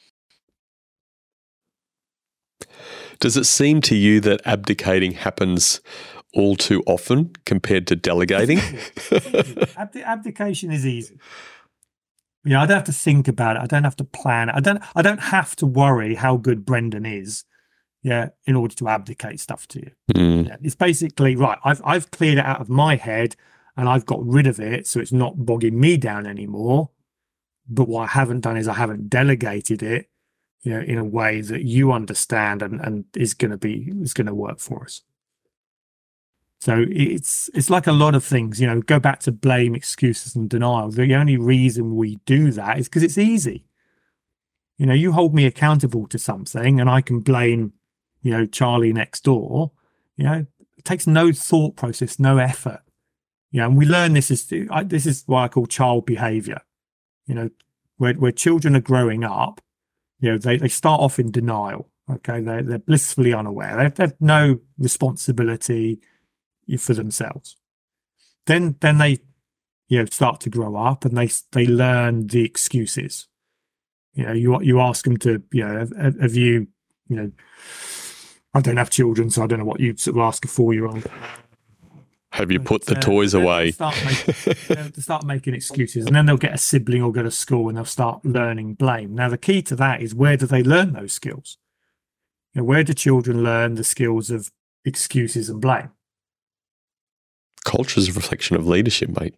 Does it seem to you that abdicating happens all too often compared to delegating? Abdi- abdication is easy. You know, I don't have to think about it. I don't have to plan it. I don't. I don't have to worry how good Brendan is. Yeah, in order to abdicate stuff to you. Mm. Yeah, it's basically, right, I've I've cleared it out of my head and I've got rid of it, so it's not bogging me down anymore. But what I haven't done is I haven't delegated it, you know, in a way that you understand and, and is gonna be is gonna work for us. So it's it's like a lot of things, you know, go back to blame, excuses, and denial. The only reason we do that is because it's easy. You know, you hold me accountable to something and I can blame, you know, Charlie next door. You know, it takes no thought process, no effort. You know, and we learn this is I, this is what I call child behavior. You know, where where children are growing up, you know, they, they start off in denial. Okay, they they're blissfully unaware. They have, they have no responsibility for themselves. Then then they, you know, start to grow up and they they learn the excuses. You know, you you ask them to, you know, have, have you, you know, I don't have children, so I don't know what you'd sort of ask a four-year-old. Have you put the uh, toys away? Start making, they'll start making excuses, and then they'll get a sibling or go to school and they'll start learning blame. Now, the key to that is, where do they learn those skills? You know, where do children learn the skills of excuses and blame? Culture is a reflection of leadership, mate.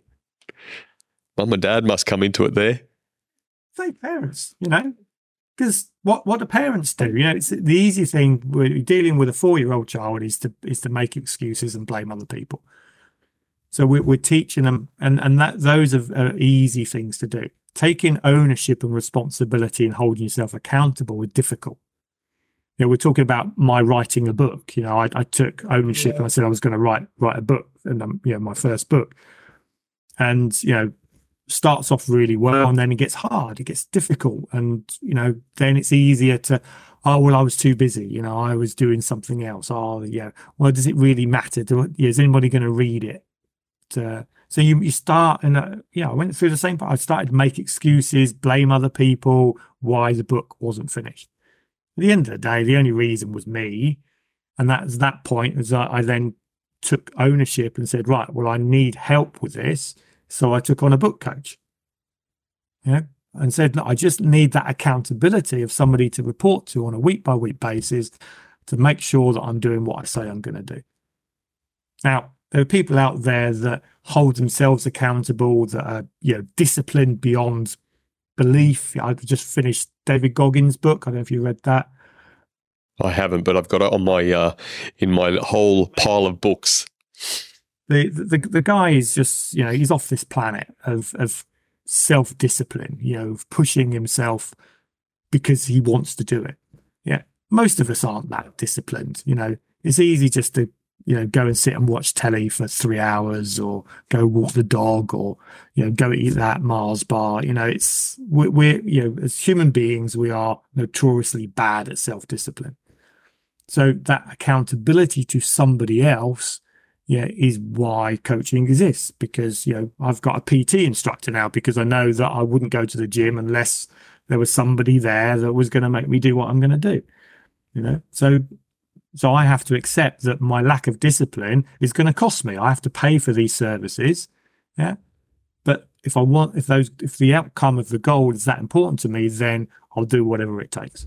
Mum and dad must come into it there. Say parents, you know, because what, what do parents do? You know, it's the easy thing when dealing with a four-year-old child is to is to make excuses and blame other people. So we're, we're teaching them, and, and that those are, are easy things to do. Taking ownership and responsibility and holding yourself accountable is difficult. You know, we're talking about my writing a book. You know, I, I took ownership yeah. and I said I was going to write write a book, and um, you know, my first book, and you know, starts off really well, and then it gets hard, it gets difficult, and you know, then it's easier to, oh well, I was too busy. You know, I was doing something else. Oh yeah, well, does it really matter? Do, is anybody going to read it? Uh, so you you start, and uh, yeah, I went through the same part. I started to make excuses, blame other people why the book wasn't finished. At the end of the day, the only reason was me, and that's that point is that I then took ownership and said, right, well, I need help with this, so I took on a book coach. Yeah, and said, look, I just need that accountability of somebody to report to on a week by week basis to make sure that I'm doing what I say I'm going to do. Now, there are people out there that hold themselves accountable, that are, you know, disciplined beyond belief. I've just finished David Goggins' book. I don't know if you read that. I haven't, but I've got it on my uh, in my whole pile of books. The, the the guy is just, you know, he's off this planet of of self-discipline, you know, of pushing himself because he wants to do it. Yeah, most of us aren't that disciplined. You know, it's easy just to, you know, go and sit and watch telly for three hours or go walk the dog or, you know, go eat that Mars bar. You know, it's, we're, we're, you know, as human beings, we are notoriously bad at self-discipline. So that accountability to somebody else, yeah, is why coaching exists, because, you know, I've got a P T instructor now because I know that I wouldn't go to the gym unless there was somebody there that was going to make me do what I'm going to do, you know? So, So I have to accept that my lack of discipline is going to cost me. I have to pay for these services. Yeah. But if I want, if those, if the outcome of the goal is that important to me, then I'll do whatever it takes.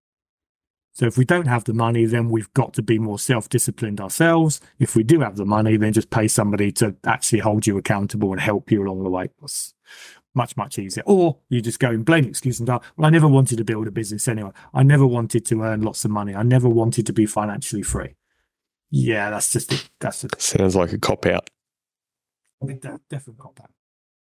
So if we don't have the money, then we've got to be more self-disciplined ourselves. If we do have the money, then just pay somebody to actually hold you accountable and help you along the way. That's much, much easier. Or you just go and blame excuse and go, well, I never wanted to build a business anyway. I never wanted to earn lots of money. I never wanted to be financially free. Yeah, that's just it. That's it. Sounds like a cop-out. Definitely cop-out.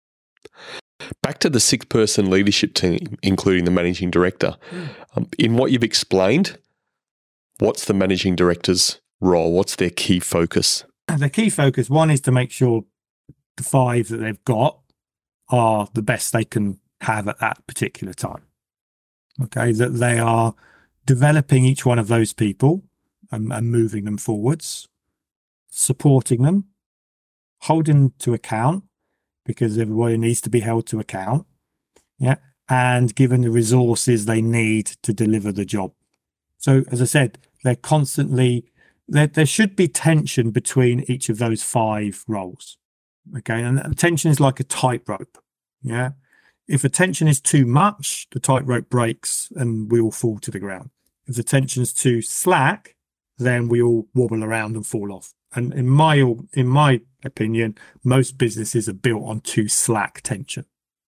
Back to the six-person leadership team, including the managing director. Mm. Um, in what you've explained, what's the managing director's role? What's their key focus? The key focus, one is to make sure the five that they've got are the best they can have at that particular time. Okay, that they are developing each one of those people and, and moving them forwards, supporting them, holding them to account, because everybody needs to be held to account, yeah, and given the resources they need to deliver the job. So, as I said, they're constantly, there, there should be tension between each of those five roles, okay, and tension is like a tightrope, yeah. If the tension is too much, the tightrope breaks and we all fall to the ground. If the tension is too slack, then we all wobble around and fall off. And in my in my opinion, most businesses are built on too slack tension.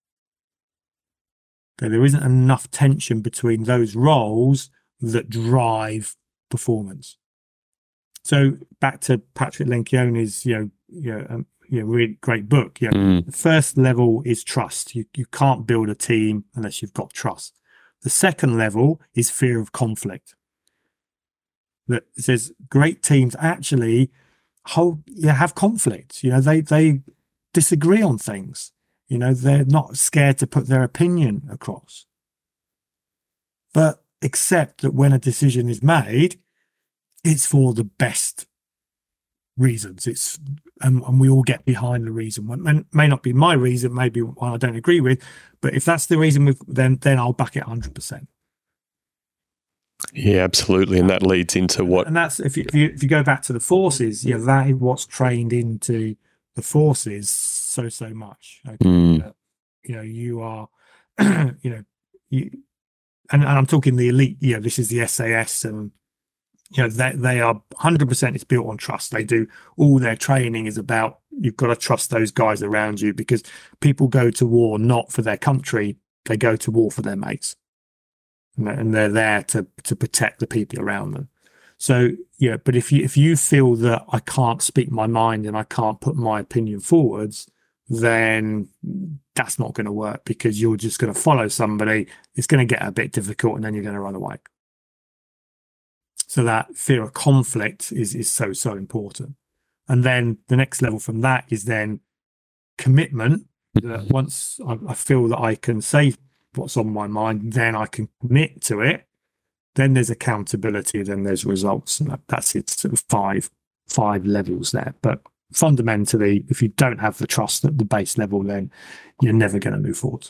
Okay, there isn't enough tension between those roles that drive performance. So back to Patrick Lencioni's, you know, you know, um, you know, really great book. You know, mm. The first level is trust. You you can't build a team unless you've got trust. The second level is fear of conflict. That says great teams actually hold, you know, have conflict. You know, they they disagree on things. You know, they're not scared to put their opinion across. But accept that when a decision is made, it's for the best reasons. It's and, and we all get behind the reason. It may not be my reason, maybe one I don't agree with, but if that's the reason, then then I'll back it one hundred percent. Yeah, absolutely, and that leads into what, and that's if you if you, if you go back to the forces, yeah, that is what's trained into the forces so so much. Okay? Mm. Uh, you know, you are, you know, you, and, and I'm talking the elite. You know, this is the S A S and You know, they, they are one hundred percent it's built on trust. They do all their training is about, you've got to trust those guys around you, because people go to war not for their country, they go to war for their mates. And they're there to, to protect the people around them. So, yeah, but if you, if you feel that I can't speak my mind and I can't put my opinion forwards, then that's not going to work, because you're just going to follow somebody. It's going to get a bit difficult, and then you're going to run away. So that fear of conflict is, is so, so important. And then the next level from that is then commitment. That once I, I feel that I can say what's on my mind, then I can commit to it. Then there's accountability, then there's results. And that, that's it, sort of five, five levels there. But fundamentally, if you don't have the trust at the base level, then you're never going to move forward.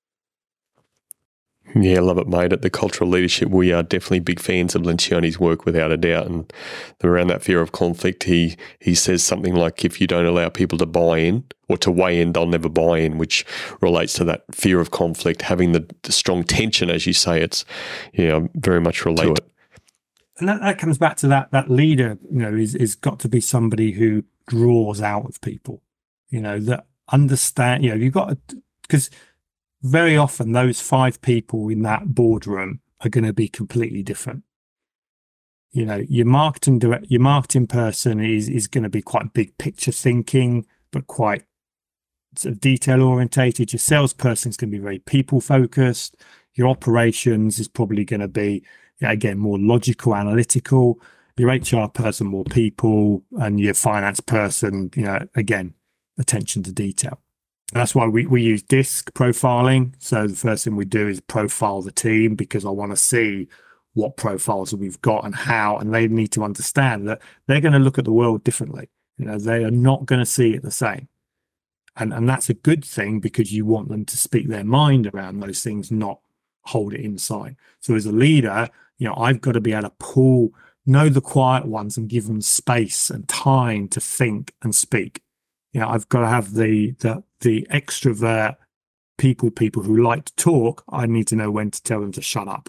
Yeah, I love it, mate. At the Cultural Leadership, we are definitely big fans of Lencioni's work, without a doubt. And around that fear of conflict, he he says something like, if you don't allow people to buy in or to weigh in, they'll never buy in, which relates to that fear of conflict, having the, the strong tension, as you say. It's, you know, very much relate to it. And that, that comes back to that that leader, you know, is, is got to be somebody who draws out of people, you know, that understand, you know, you've got to, because very often those five people in that boardroom are going to be completely different. You know, your marketing direct, your marketing person is is going to be quite big picture thinking, but quite sort of detail orientated. Your salesperson is going to be very people focused. Your operations is probably going to be, again, more logical, analytical. Your H R person, more people, and your finance person, you know, again, attention to detail. And that's why we, we use DISC profiling. So the first thing we do is profile the team, because I want to see what profiles we've got and how, and they need to understand that they're going to look at the world differently. You know, they are not going to see it the same. And, and that's a good thing, because you want them to speak their mind around those things, not hold it inside. So as a leader, you know, I've got to be able to pull, know the quiet ones and give them space and time to think and speak. You know, I've got to have the the the extrovert people, people who like to talk. I need to know when to tell them to shut up.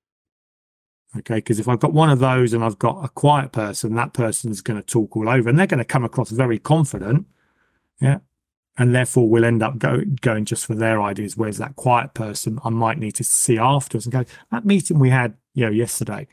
Okay, because if I've got one of those and I've got a quiet person, that person is going to talk all over, and they're going to come across very confident. Yeah, and therefore we'll end up go, going just for their ideas. Whereas that quiet person, I might need to see afterwards and go, that meeting we had, you know, yesterday,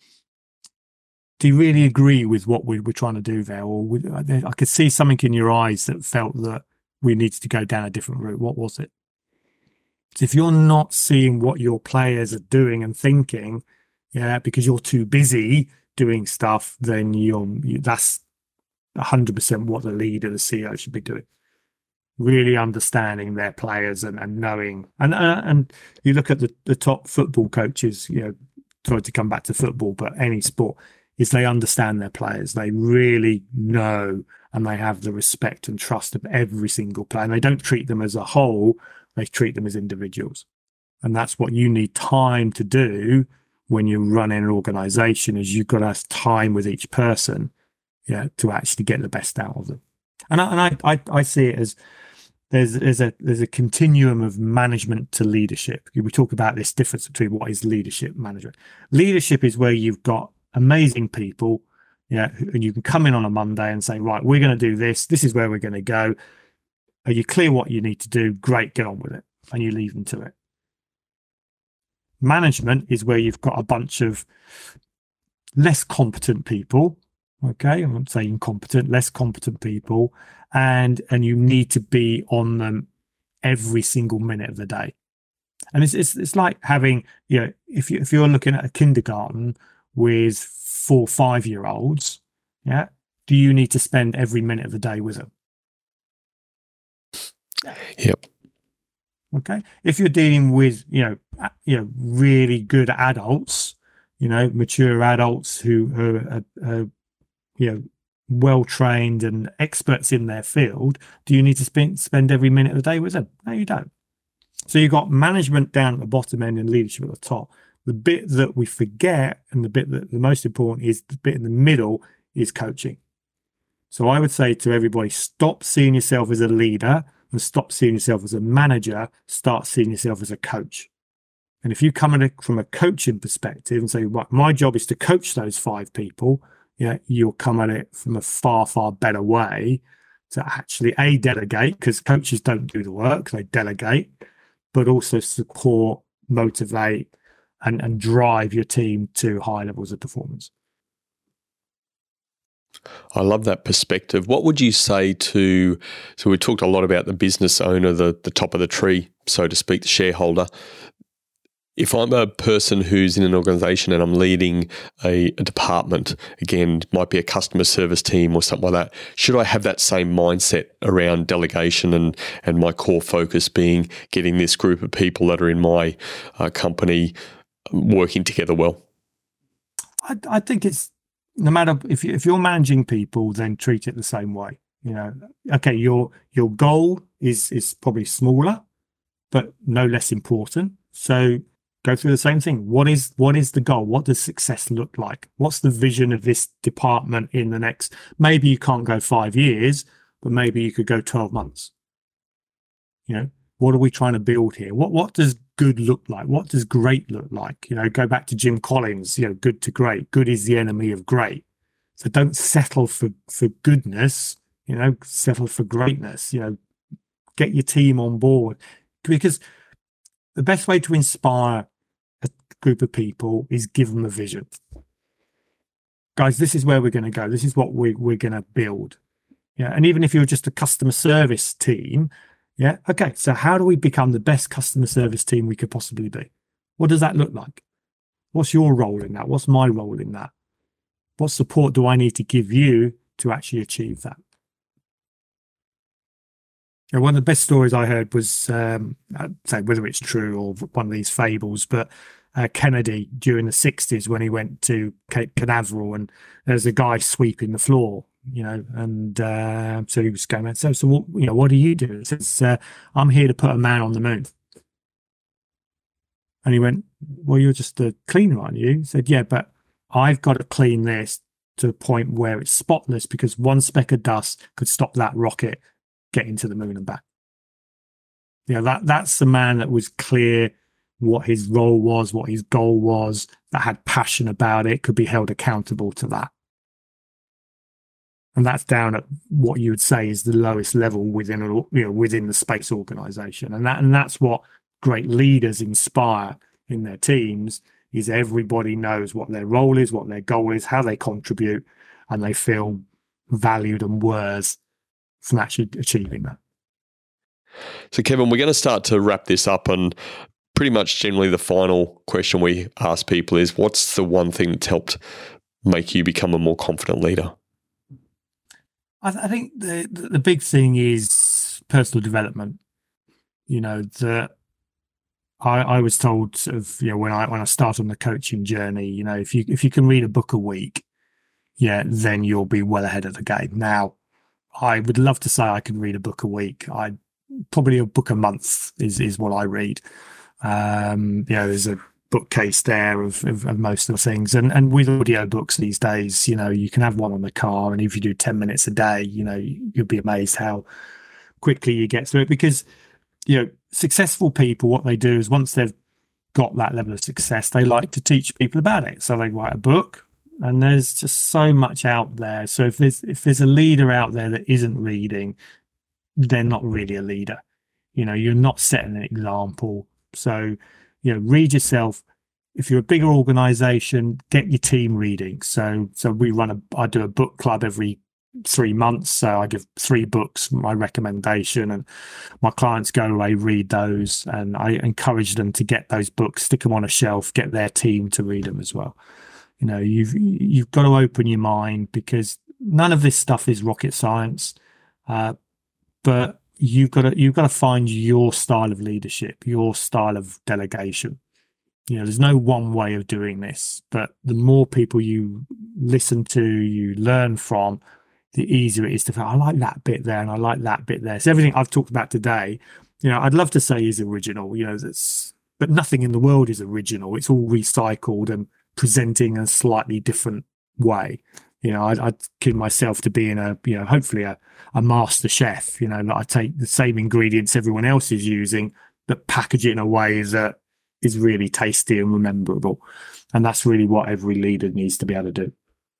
do you really agree with what we were trying to do there? Or we, I could see something in your eyes that felt that we needed to go down a different route. What was it? So if you're not seeing what your players are doing and thinking, yeah, because you're too busy doing stuff, then you're, you, that's one hundred percent what the leader, the C E O should be doing. Really understanding their players and, and knowing. And uh, and you look at the, the top football coaches, you know, sorry to come back to football, but any sport, is they understand their players. They really know, and they have the respect and trust of every single player. And they don't treat them as a whole, they treat them as individuals. And that's what you need time to do when you're running an organization, is you've got to have time with each person, yeah, to actually get the best out of them. And I, and I, I, I see it as there's, there's a there's a continuum of management to leadership. We talk about this difference between what is leadership, management. Leadership is where you've got amazing people, yeah, and you can come in on a Monday and say, right, we're going to do this. This is where we're going to go. Are you clear what you need to do? Great, get on with it. And you leave them to it. Management is where you've got a bunch of less competent people. Okay, I'm not saying incompetent, less competent people, and and you need to be on them every single minute of the day. And it's it's, it's like having, you know, if you if you're looking at a kindergarten with four five year olds, yeah, do you need to spend every minute of the day with them? Yep. Okay. If you're dealing with, you know, you know, really good adults, you know, mature adults who are, are, are you know, well trained and experts in their field, do you need to spend spend every minute of the day with them? No, you don't. So you've got management down at the bottom end and leadership at the top. The bit that we forget, and the bit that the most important, is the bit in the middle, is coaching. So I would say to everybody, stop seeing yourself as a leader and stop seeing yourself as a manager. Start seeing yourself as a coach. And if you come at it from a coaching perspective and say, right, my job is to coach those five people, yeah, you'll come at it from a far, far better way to actually, A, delegate, because coaches don't do the work, they delegate, but also support, motivate, and, and drive your team to high levels of performance. I love that perspective. What would you say to, so we talked a lot about the business owner, the, the top of the tree, so to speak, the shareholder. If I'm a person who's in an organization and I'm leading a, a department, again, it might be a customer service team or something like that, should I have that same mindset around delegation and, and my core focus being getting this group of people that are in my uh, company working together well? I, I think it's, no matter if you, if you're managing people, then treat it the same way. You know, okay, your your goal is is probably smaller, but no less important. So go through the same thing. What is what is the goal? What does success look like? What's the vision of this department in the next? Maybe you can't go five years, but maybe you could go twelve months. You know, what are we trying to build here? What what does good look like? What does great look like? You know, go back to Jim Collins, you know, good to great. Good is the enemy of great. So don't settle for, for goodness, you know, settle for greatness, you know, get your team on board. Because the best way to inspire a group of people is give them a vision. Guys, this is where we're going to go. This is what we, we're going to build. Yeah. And even if you're just a customer service team, yeah. Okay. So how do we become the best customer service team we could possibly be? What does that look like? What's your role in that? What's my role in that? What support do I need to give you to actually achieve that? And one of the best stories I heard was, um, I'd say whether it's true or one of these fables, but uh, Kennedy during the sixties when he went to Cape Canaveral and there's a guy sweeping the floor, you know, and uh, so he was going, so, so what, you know, what do you do? He says, uh, I'm here to put a man on the moon. And he went, well, you're just a cleaner, aren't you? He said, yeah, but I've got to clean this to the point where it's spotless because one speck of dust could stop that rocket getting to the moon and back. You know, that, that's the man that was clear what his role was, what his goal was, that had passion about it, could be held accountable to that. And that's down at what you would say is the lowest level within, a, you know, within the space organization. And that, and that's what great leaders inspire in their teams, is everybody knows what their role is, what their goal is, how they contribute, and they feel valued and worth from actually achieving that. So, Kevin, we're going to start to wrap this up, and pretty much generally the final question we ask people is, what's the one thing that's helped make you become a more confident leader? I, th- I think the the big thing is personal development. You know, that I, I was told sort of, you know, when I when I start on the coaching journey, you know, if you if you can read a book a week, yeah, then you'll be well ahead of the game. Now, I would love to say I can read a book a week. I probably a book a month is is what I read. Um, you know, there's a bookcase there of, of, of most of the things, and and with audio books these days, you know, you can have one on the car, and if you do ten minutes a day, you know, you'll be amazed how quickly you get through it. Because, you know, successful people, what they do is once they've got that level of success, they like to teach people about it. So they write a book, and there's just so much out there. So if there's if there's a leader out there that isn't reading, they're not really a leader. You know, you're not setting an example. So, you know, read yourself. If you're a bigger organization, get your team reading. So, so we run a, I do a book club every three months. So I give three books, my recommendation, and my clients go away, read those, and I encourage them to get those books, stick them on a shelf, get their team to read them as well. You know, you've, you've got to open your mind, because none of this stuff is rocket science. Uh, but you've got to, you've got to find your style of leadership, your style of delegation. You know, there's no one way of doing this, but the more people you listen to, you learn from, the easier it is to feel, I like that bit there and I like that bit there. So everything I've talked about today, you know, I'd love to say is original, you know, that's, but nothing in the world is original. It's all recycled and presenting a slightly different way. You know, I'd, I'd kid myself to being a, you know, hopefully a, a master chef, you know, that I take the same ingredients everyone else is using, but package it in a way that is really tasty and rememberable. And that's really what every leader needs to be able to do.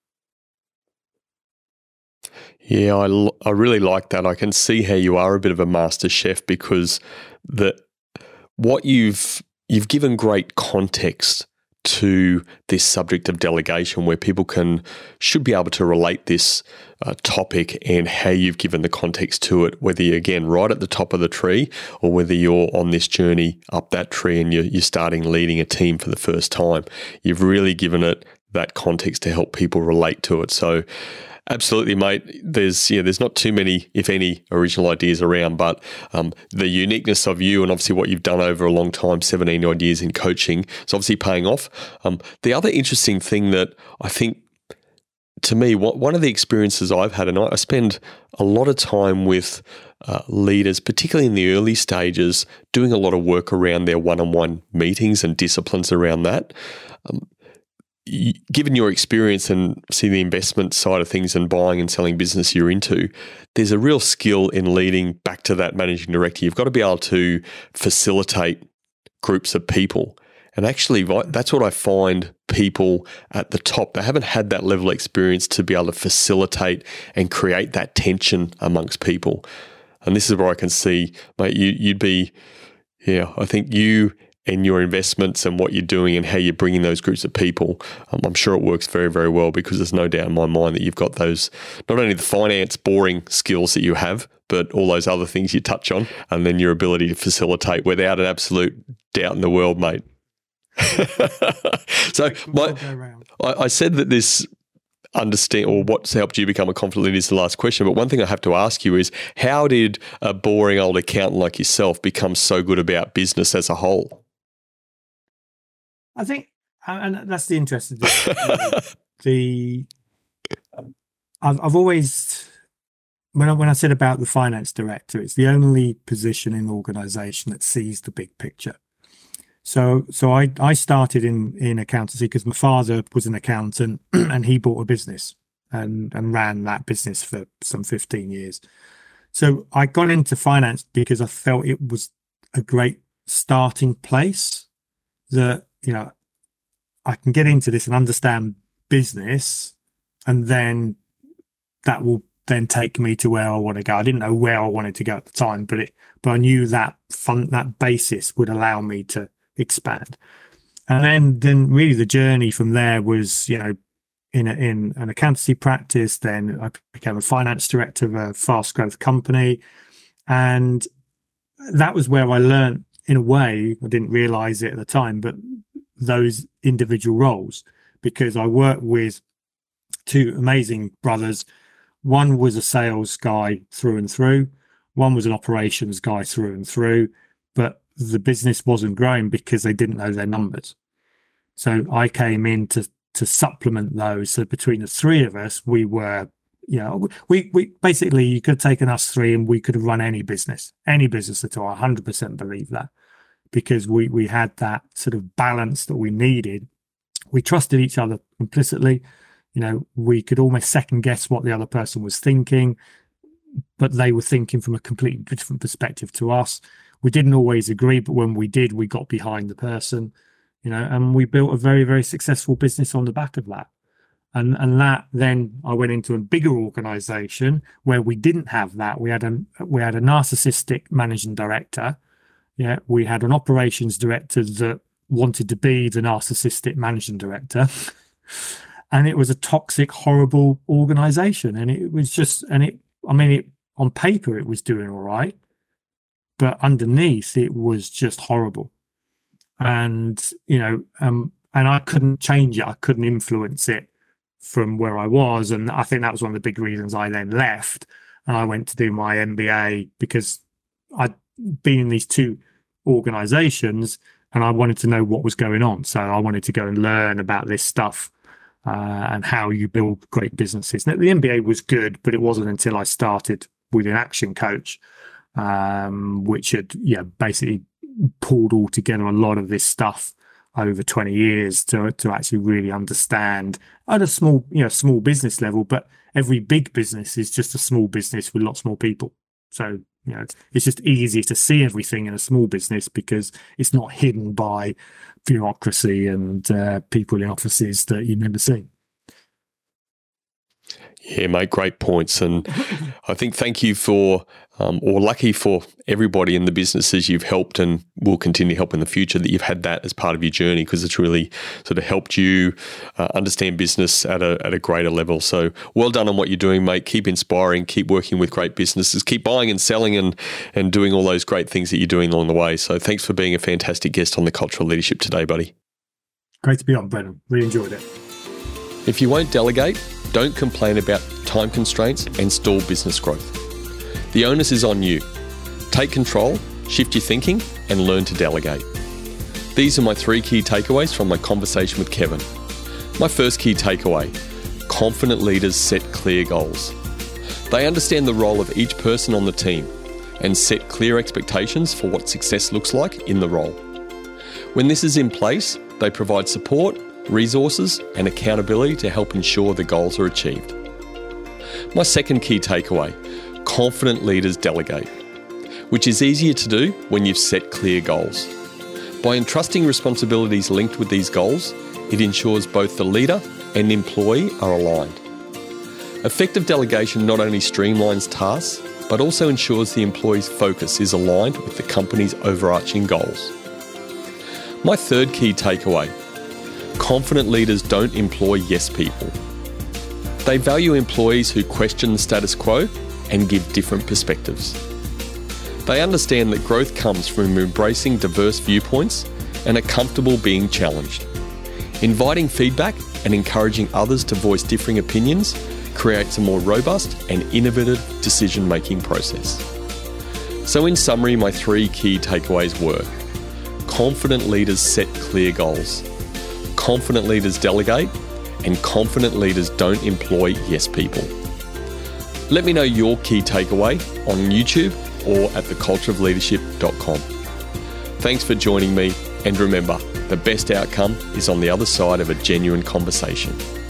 Yeah, I, l- I really like that. I can see how you are a bit of a master chef, because the what you've you've given great context to this subject of delegation, where people can should be able to relate this uh, topic, and how you've given the context to it, whether you're, again, right at the top of the tree, or whether you're on this journey up that tree and you're, you're starting leading a team for the first time. You've really given it that context to help people relate to it. So absolutely, mate. There's yeah, there's not too many, if any, original ideas around, but um, the uniqueness of you and obviously what you've done over a long time, seventeen odd years in coaching, is obviously paying off. Um, the other interesting thing that I think, to me, what, one of the experiences I've had, and I, I spend a lot of time with uh, leaders, particularly in the early stages, doing a lot of work around their one-on-one meetings and disciplines around that. Um, Given your experience and see the investment side of things and buying and selling business you're into, there's a real skill in leading back to that managing director. You've got to be able to facilitate groups of people. And actually, that's what I find people at the top, they haven't had that level of experience to be able to facilitate and create that tension amongst people. And this is where I can see, mate, you, you'd be, yeah, I think you and your investments and what you're doing and how you're bringing those groups of people, um, I'm sure it works very, very well, because there's no doubt in my mind that you've got those, not only the finance boring skills that you have, but all those other things you touch on, and then your ability to facilitate without an absolute doubt in the world, mate. So my, I, I said that this understand or what's helped you become a confident leader is the last question. But one thing I have to ask you is, how did a boring old accountant like yourself become so good about business as a whole? I think, and that's the interesting thing. the I've, I've always, when I, when I said about the finance director, it's the only position in the organisation that sees the big picture. So, so I, I started in, in accountancy because my father was an accountant and he bought a business and, and ran that business for some fifteen years. So I got into finance because I felt it was a great starting place that, you know, I can get into this and understand business, and then that will then take me to where I want to go. I didn't know where I wanted to go at the time, but it, but I knew that fun, that basis would allow me to expand. And then, then really the journey from there was, you know, in a, in an accountancy practice. Then I became a finance director of a fast growth company, and that was where I learned, in a way, I didn't realize it at the time, but those individual roles, because I worked with two amazing brothers. One was a sales guy through and through. One was an operations guy through and through, but the business wasn't growing because they didn't know their numbers. So I came in to, to supplement those. So between the three of us, we were, you know, we, we basically, you could have taken us three and we could have run any business, any business at all. I one hundred percent believe that, because we, we had that sort of balance that we needed. We trusted each other implicitly. You know, we could almost second guess what the other person was thinking, but they were thinking from a completely different perspective to us. We didn't always agree, but when we did, we got behind the person, you know, and we built a very, very successful business on the back of that. And and that then I went into a bigger organization where we didn't have that. We had a we had a narcissistic managing director. Yeah, we had an operations director that wanted to be the narcissistic managing director. And it was a toxic, horrible organization. And it was just, and it, I mean, it on paper, it was doing all right, but underneath it was just horrible. And, you know, um, and I couldn't change it. I couldn't influence it from where I was. And I think that was one of the big reasons I then left. And I went to do my M B A because I'd been in these two organizations and I wanted to know what was going on. So I wanted to go and learn about this stuff uh, and how you build great businesses. Now, the M B A was good, but it wasn't until I started with an Action Coach, um, which had yeah basically pulled all together a lot of this stuff over twenty years to to actually really understand at a small you know small business level. But every big business is just a small business with lots more people. So You know, it's just easier to see everything in a small business because it's not hidden by bureaucracy and uh, people in offices that you never see. Yeah, mate, great points. And I think thank you for, um, or lucky for everybody in the businesses you've helped and will continue to help in the future, that you've had that as part of your journey, because it's really sort of helped you uh, understand business at a at a greater level. So well done on what you're doing, mate. Keep inspiring, keep working with great businesses, keep buying and selling and, and doing all those great things that you're doing along the way. So thanks for being a fantastic guest on the Cultural Leadership today, buddy. Great to be on, Brendan. Really enjoyed it. If you won't delegate, don't complain about time constraints and stall business growth. The onus is on you. Take control, shift your thinking, and learn to delegate. These are my three key takeaways from my conversation with Kevin. My first key takeaway: confident leaders set clear goals. They understand the role of each person on the team and set clear expectations for what success looks like in the role. When this is in place, they provide support, resources, and accountability to help ensure the goals are achieved. My second key takeaway: confident leaders delegate, which is easier to do when you've set clear goals. By entrusting responsibilities linked with these goals, it ensures both the leader and employee are aligned. Effective delegation not only streamlines tasks, but also ensures the employee's focus is aligned with the company's overarching goals. My third key takeaway: confident leaders don't employ yes people. They value employees who question the status quo and give different perspectives. They understand that growth comes from embracing diverse viewpoints and are comfortable being challenged. Inviting feedback and encouraging others to voice differing opinions creates a more robust and innovative decision-making process. So in summary, my three key takeaways were: confident leaders set clear goals, confident leaders delegate, and confident leaders don't employ yes people. Let me know your key takeaway on YouTube or at the culture of leadership dot com. Thanks for joining me, and remember, the best outcome is on the other side of a genuine conversation.